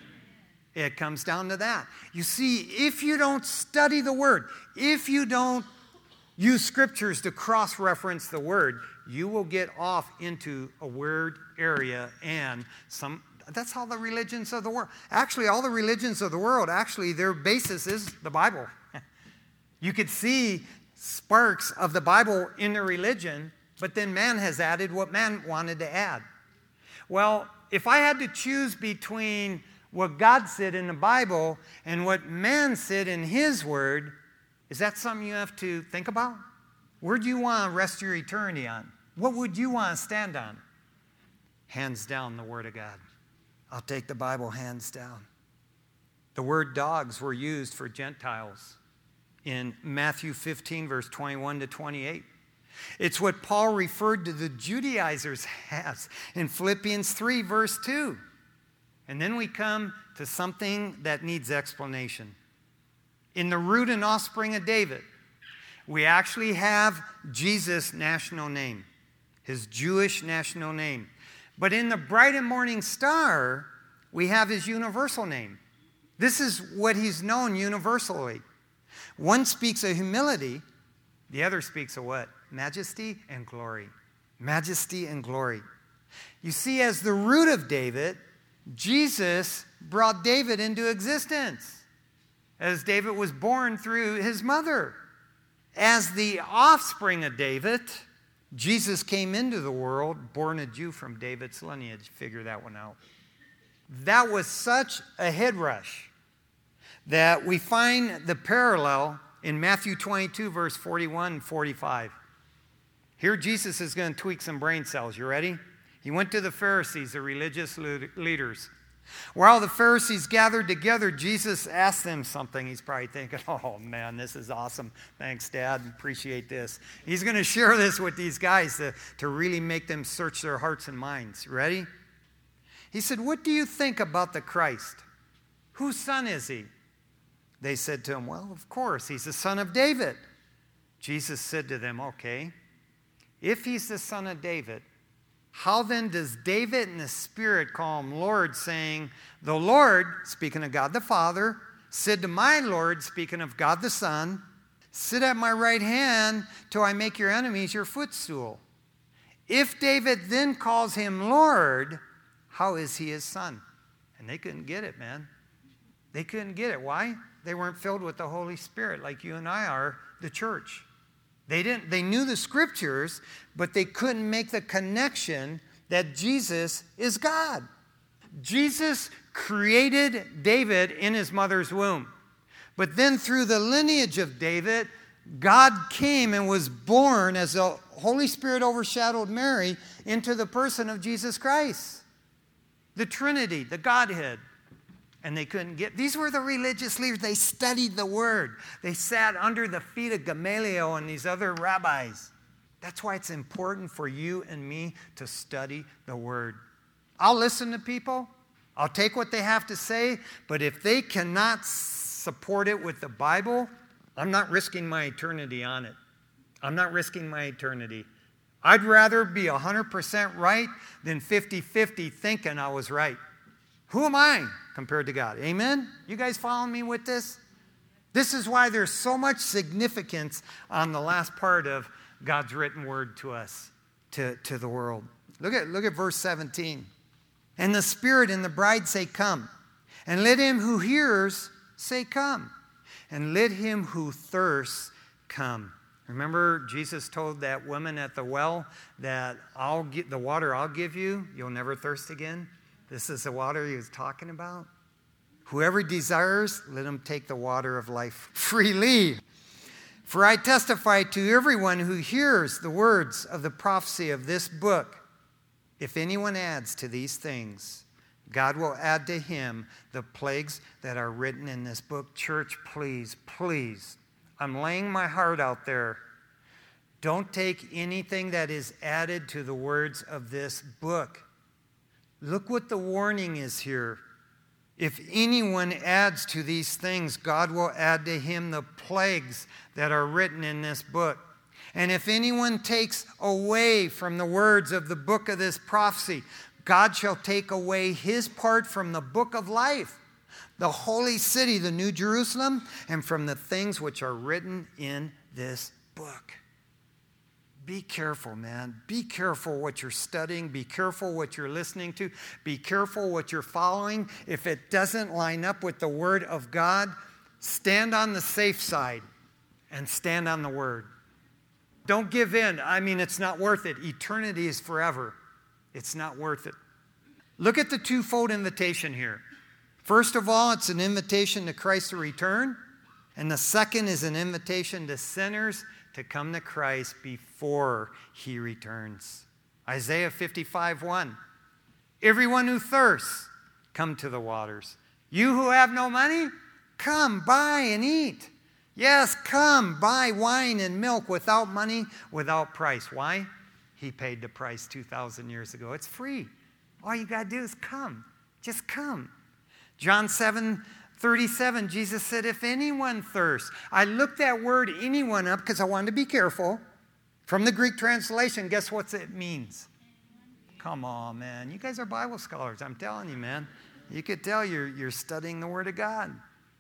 It comes down to that. You see, if you don't study the word, if you don't use scriptures to cross-reference the word, you will get off into a weird area and that's how the religions of the world. Actually, all the religions of the world, their basis is the Bible. You could see sparks of the Bible in their religion, but then man has added what man wanted to add. Well, if I had to choose between what God said in the Bible and what man said in his word, is that something you have to think about? Where do you want to rest your eternity on? What would you want to stand on? Hands down, the Word of God. I'll take the Bible hands down. The word dogs were used for Gentiles in Matthew 15, verse 21 to 28. It's what Paul referred to the Judaizers as in Philippians 3, verse 2. And then we come to something that needs explanation. In the root and offspring of David, we actually have Jesus' national name, his Jewish national name. But in the bright and morning star, we have his universal name. This is what he's known universally. One speaks of humility, the other speaks of what? Majesty and glory. Majesty and glory. You see, as the root of David, Jesus brought David into existence, as David was born through his mother. As the offspring of David, Jesus came into the world, born a Jew from David's lineage. Figure that one out. That was such a head rush that we find the parallel in Matthew 22, verse 41 and 45. Here Jesus is going to tweak some brain cells. You ready? He went to the Pharisees, the religious leaders. While the Pharisees gathered together, Jesus asked them something. He's probably thinking, oh man, this is awesome. Thanks, Dad. Appreciate this. He's going to share this with these guys to really make them search their hearts and minds. Ready? He said, what do you think about the Christ? Whose son is he? They said to him, well, of course, he's the son of David. Jesus said to them, okay, if he's the son of David, how then does David in the Spirit call him Lord, saying, the Lord, speaking of God the Father, said to my Lord, speaking of God the Son, sit at my right hand till I make your enemies your footstool. If David then calls him Lord, how is he his son? And they couldn't get it, man. They couldn't get it. Why? They weren't filled with the Holy Spirit like you and I are, the church. They knew the scriptures, but they couldn't make the connection that Jesus is God. Jesus created David in his mother's womb. But then through the lineage of David, God came and was born as the Holy Spirit overshadowed Mary into the person of Jesus Christ. The Trinity, the Godhead. And they couldn't get, these were the religious leaders. They studied the word. They sat under the feet of Gamaliel and these other rabbis. That's why it's important for you and me to study the word. I'll listen to people. I'll take what they have to say. But if they cannot support it with the Bible, I'm not risking my eternity on it. I'm not risking my eternity. I'd rather be 100% right than 50-50 thinking I was right. Who am I compared to God? Amen? You guys following me with this? This is why there's so much significance on the last part of God's written word to us, to the world. Look at verse 17. And the Spirit and the bride say, come. And let him who hears say, come. And let him who thirsts come. Remember, Jesus told that woman at the well that I'll get the water I'll give you, you'll never thirst again. This is the water he was talking about. Whoever desires, let him take the water of life freely. For I testify to everyone who hears the words of the prophecy of this book. If anyone adds to these things, God will add to him the plagues that are written in this book. Church, please, please. I'm laying my heart out there. Don't take anything that is added to the words of this book. Look what the warning is here. If anyone adds to these things, God will add to him the plagues that are written in this book. And if anyone takes away from the words of the book of this prophecy, God shall take away his part from the book of life, the holy city, the New Jerusalem, and from the things which are written in this book. Be careful, man. Be careful what you're studying. Be careful what you're listening to. Be careful what you're following. If it doesn't line up with the Word of God, stand on the safe side and stand on the Word. Don't give in. I mean, it's not worth it. Eternity is forever. It's not worth it. Look at the twofold invitation here. First of all, it's an invitation to Christ to return. And the second is an invitation to sinners to come to Christ before he returns. Isaiah 55:1. Everyone who thirsts, come to the waters. You who have no money, come, buy and eat. Yes, come, buy wine and milk without money, without price. Why? He paid the price 2,000 years ago. It's free. All you got to do is come. Just come. John 7:37, Jesus said, if anyone thirsts. I looked that word anyone up because I wanted to be careful. From the Greek translation, guess what it means? Come on, man. You guys are Bible scholars. I'm telling you, man. You could tell you're studying the Word of God.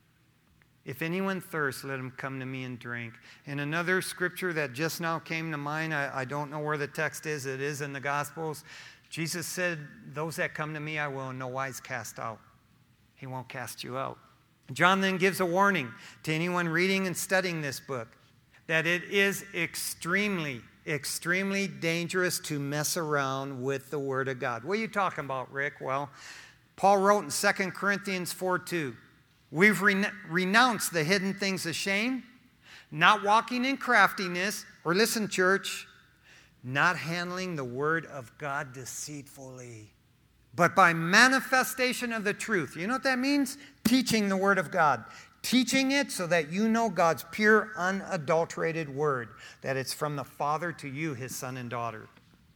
If anyone thirsts, let him come to me and drink. And another scripture that just now came to mind, I don't know where the text is. It is in the Gospels. Jesus said, those that come to me, I will in no wise cast out. He won't cast you out. John then gives a warning to anyone reading and studying this book that it is extremely, extremely dangerous to mess around with the Word of God. What are you talking about, Rick? Well, Paul wrote in 2 Corinthians 4:2, we've renounced the hidden things of shame, not walking in craftiness, or listen, church, not handling the Word of God deceitfully, but by manifestation of the truth. You know what that means? Teaching the Word of God. Teaching it so that you know God's pure, unadulterated Word, that it's from the Father to you, His Son and daughter.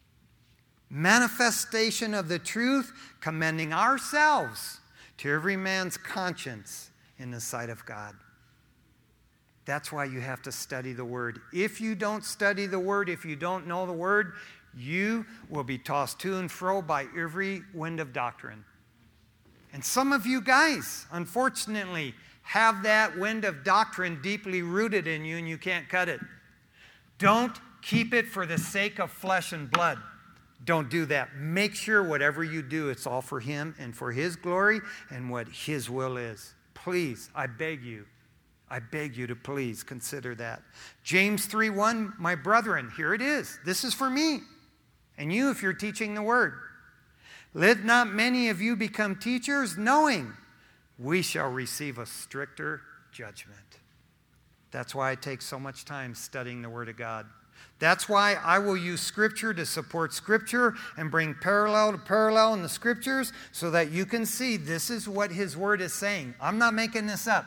Manifestation of the truth, commending ourselves to every man's conscience in the sight of God. That's why you have to study the Word. If you don't study the Word, if you don't know the Word, you will be tossed to and fro by every wind of doctrine. And some of you guys, unfortunately, have that wind of doctrine deeply rooted in you and you can't cut it. Don't keep it for the sake of flesh and blood. Don't do that. Make sure whatever you do, it's all for Him and for His glory and what His will is. Please, I beg you to please consider that. James 3:1, my brethren, here it is. This is for me and you if you're teaching the Word. Let not many of you become teachers, knowing we shall receive a stricter judgment. That's why I take so much time studying the Word of God. That's why I will use Scripture to support Scripture and bring parallel to parallel in the Scriptures so that you can see this is what His Word is saying. I'm not making this up.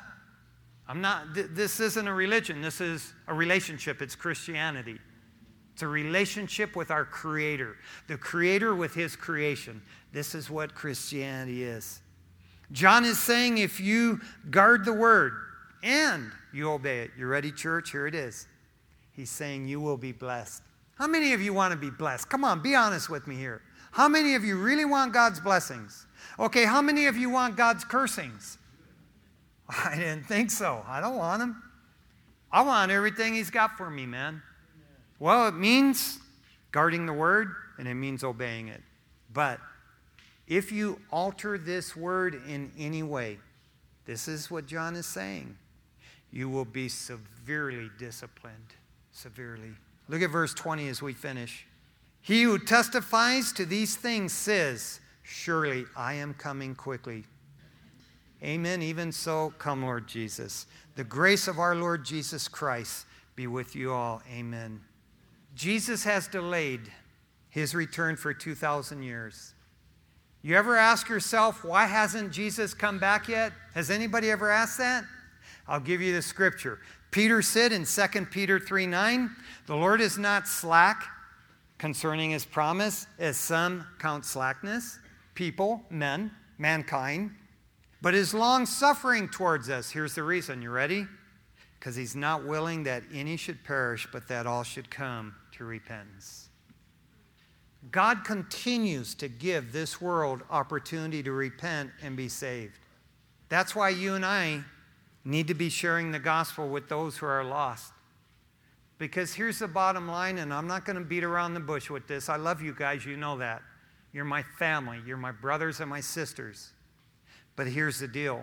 This isn't a religion. This is a relationship. It's Christianity. It's a relationship with our Creator. The Creator with His creation. This is what Christianity is. John is saying if you guard the Word and you obey it. You ready, church? Here it is. He's saying you will be blessed. How many of you want to be blessed? Come on, be honest with me here. How many of you really want God's blessings? Okay, how many of you want God's cursings? I didn't think so. I don't want them. I want everything He's got for me, man. Well, it means guarding the Word, and it means obeying it. But if you alter this Word in any way, this is what John is saying, you will be severely disciplined. Severely. Look at verse 20 as we finish. He who testifies to these things says, surely I am coming quickly. Amen. Even so, come, Lord Jesus. The grace of our Lord Jesus Christ be with you all. Amen. Jesus has delayed His return for 2,000 years. You ever ask yourself, why hasn't Jesus come back yet? Has anybody ever asked that? I'll give you the scripture. Peter said in 2 Peter 3:9, the Lord is not slack concerning His promise, as some count slackness, people, men, mankind. but is long-suffering towards us. Here's the reason. You ready? Because he's not willing that any should perish, but that all should come to repentance. God continues to give this world opportunity to repent and be saved. That's why you and I need to be sharing the gospel with those who are lost. Because here's the bottom line, and I'm not going to beat around the bush with this. I love you guys, you know that. You're my family. You're my brothers and my sisters. But here's the deal.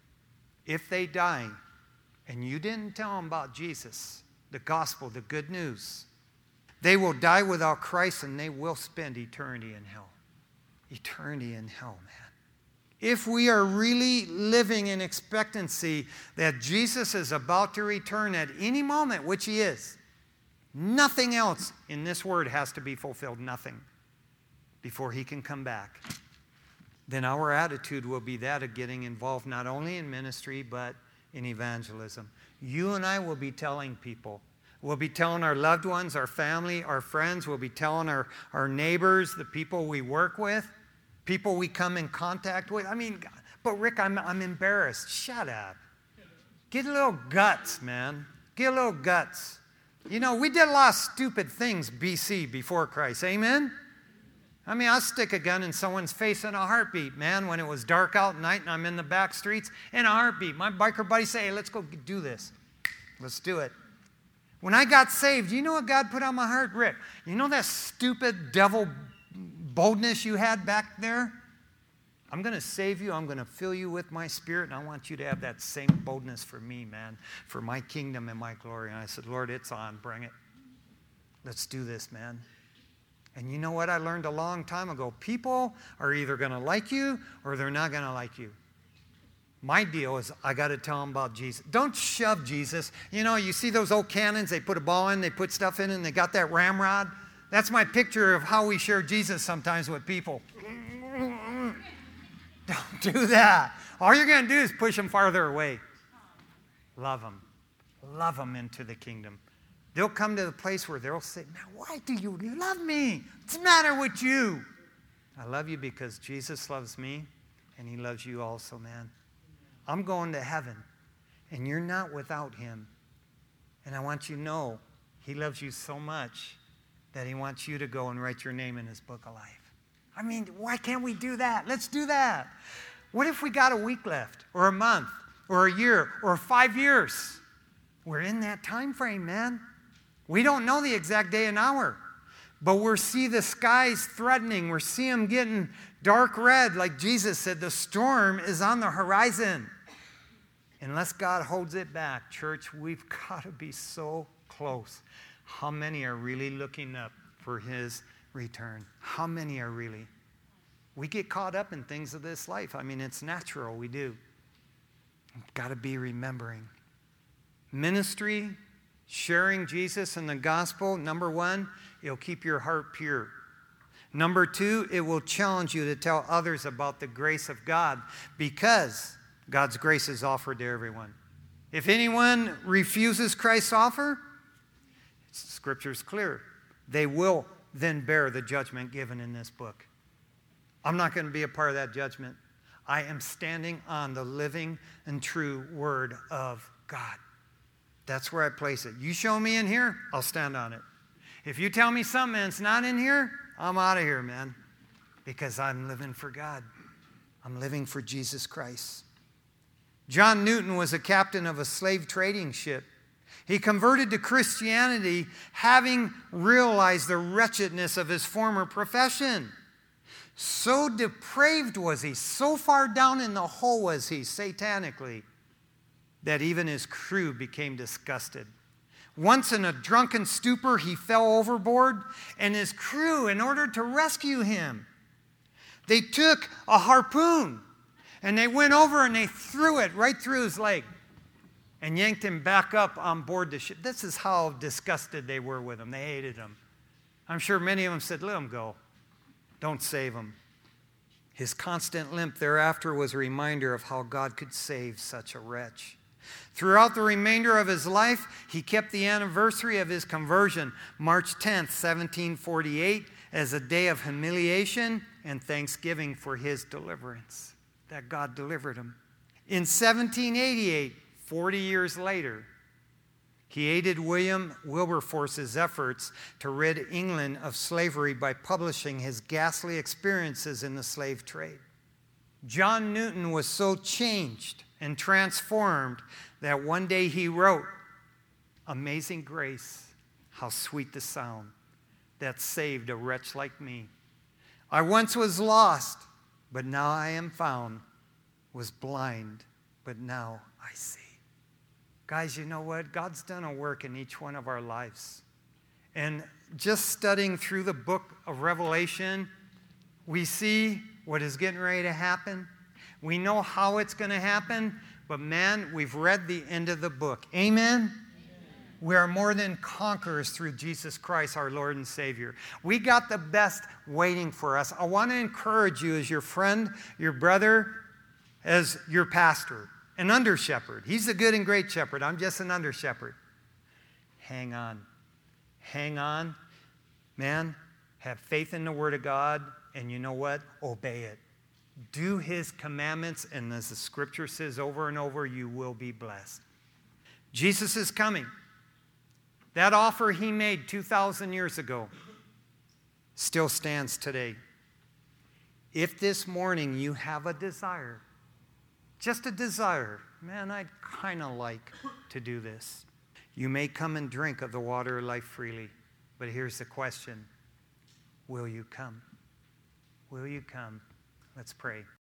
If they die and you didn't tell them about Jesus, the gospel, the good news, they will die without Christ and they will spend eternity in hell. Eternity in hell, man. If we are really living in expectancy that Jesus is about to return at any moment, which he is, nothing else in this word has to be fulfilled, nothing, before he can come back. Then our attitude will be that of getting involved not only in ministry, but in evangelism. You and I will be telling people. We'll be telling our loved ones, our family, our friends. We'll be telling our neighbors, the people we work with, people we come in contact with. I mean, but Rick, I'm embarrassed. Shut up. Get a little guts, man. Get a little guts. You know, we did a lot of stupid things BC, before Christ. Amen? I mean, I'll stick a gun in someone's face in a heartbeat, man, when it was dark out at night and I'm in the back streets, in a heartbeat. My biker buddies say, hey, let's go do this. Let's do it. When I got saved, you know what God put on my heart, Rick? You know that stupid devil boldness you had back there? I'm going to save you. I'm going to fill you with my spirit, and I want you to have that same boldness for me, man, for my kingdom and my glory. And I said, Lord, it's on. Bring it. Let's do this, man. And you know what I learned a long time ago? People are either going to like you or they're not going to like you. My deal is I got to tell them about Jesus. Don't shove Jesus. You know, you see those old cannons, they put a ball in, they put stuff in, and they got that ramrod. That's my picture of how we share Jesus sometimes with people. Don't do that. All you're going to do is push them farther away. Love them. Love them into the kingdom. They'll come to the place where they'll say, man, why do you love me? What's the matter with you? I love you because Jesus loves me, and he loves you also, man. I'm going to heaven, and you're not without him. And I want you to know he loves you so much that he wants you to go and write your name in his book of life. I mean, why can't we do that? Let's do that. What if we got a week left, or a month, or a year, or 5 years? We're in that time frame, man. We don't know the exact day and hour, but we see the skies threatening. We see them getting dark red, like Jesus said, the storm is on the horizon. Unless God holds it back, church, we've got to be so close. How many are really looking up for his return? How many are really? We get caught up in things of this life. I mean, it's natural, we do. We've got to be remembering. Ministry, sharing Jesus and the gospel, number one, it'll keep your heart pure. Number two, it will challenge you to tell others about the grace of God, because God's grace is offered to everyone. If anyone refuses Christ's offer, Scripture's clear. They will then bear the judgment given in this book. I'm not going to be a part of that judgment. I am standing on the living and true Word of God. That's where I place it. You show me in here, I'll stand on it. If you tell me something and it's not in here, I'm out of here, man. Because I'm living for God. I'm living for Jesus Christ. John Newton was a captain of a slave trading ship. He converted to Christianity having realized the wretchedness of his former profession. So depraved was he, so far down in the hole was he, satanically, that even his crew became disgusted. Once in a drunken stupor, he fell overboard, and his crew, in order to rescue him, they took a harpoon, and they went over and they threw it right through his leg and yanked him back up on board the ship. This is how disgusted they were with him. They hated him. I'm sure many of them said, let him go. Don't save him. His constant limp thereafter was a reminder of how God could save such a wretch. Throughout the remainder of his life, he kept the anniversary of his conversion, March 10th, 1748, as a day of humiliation and thanksgiving for his deliverance, that God delivered him. In 1788, 40 years later, he aided William Wilberforce's efforts to rid England of slavery by publishing his ghastly experiences in the slave trade. John Newton was so changed and transformed that one day he wrote, "Amazing grace, how sweet the sound that saved a wretch like me. I once was lost, but now I am found, was blind, but now I see." Guys, you know what? God's done a work in each one of our lives. And just studying through the book of Revelation, we see what is getting ready to happen. We know how it's going to happen, but man, we've read the end of the book. Amen? We are more than conquerors through Jesus Christ, our Lord and Savior. We got the best waiting for us. I want to encourage you as your friend, your brother, as your pastor, an under shepherd. He's a good and great shepherd. I'm just an under shepherd. Hang on. Hang on. Man, have faith in the Word of God, and you know what? Obey it. Do His commandments, and as the Scripture says over and over, you will be blessed. Jesus is coming. That offer He made 2,000 years ago still stands today. If this morning you have a desire, just a desire, man, I'd kind of like to do this, you may come and drink of the water of life freely. But here's the question: will you come? Will you come? Let's pray.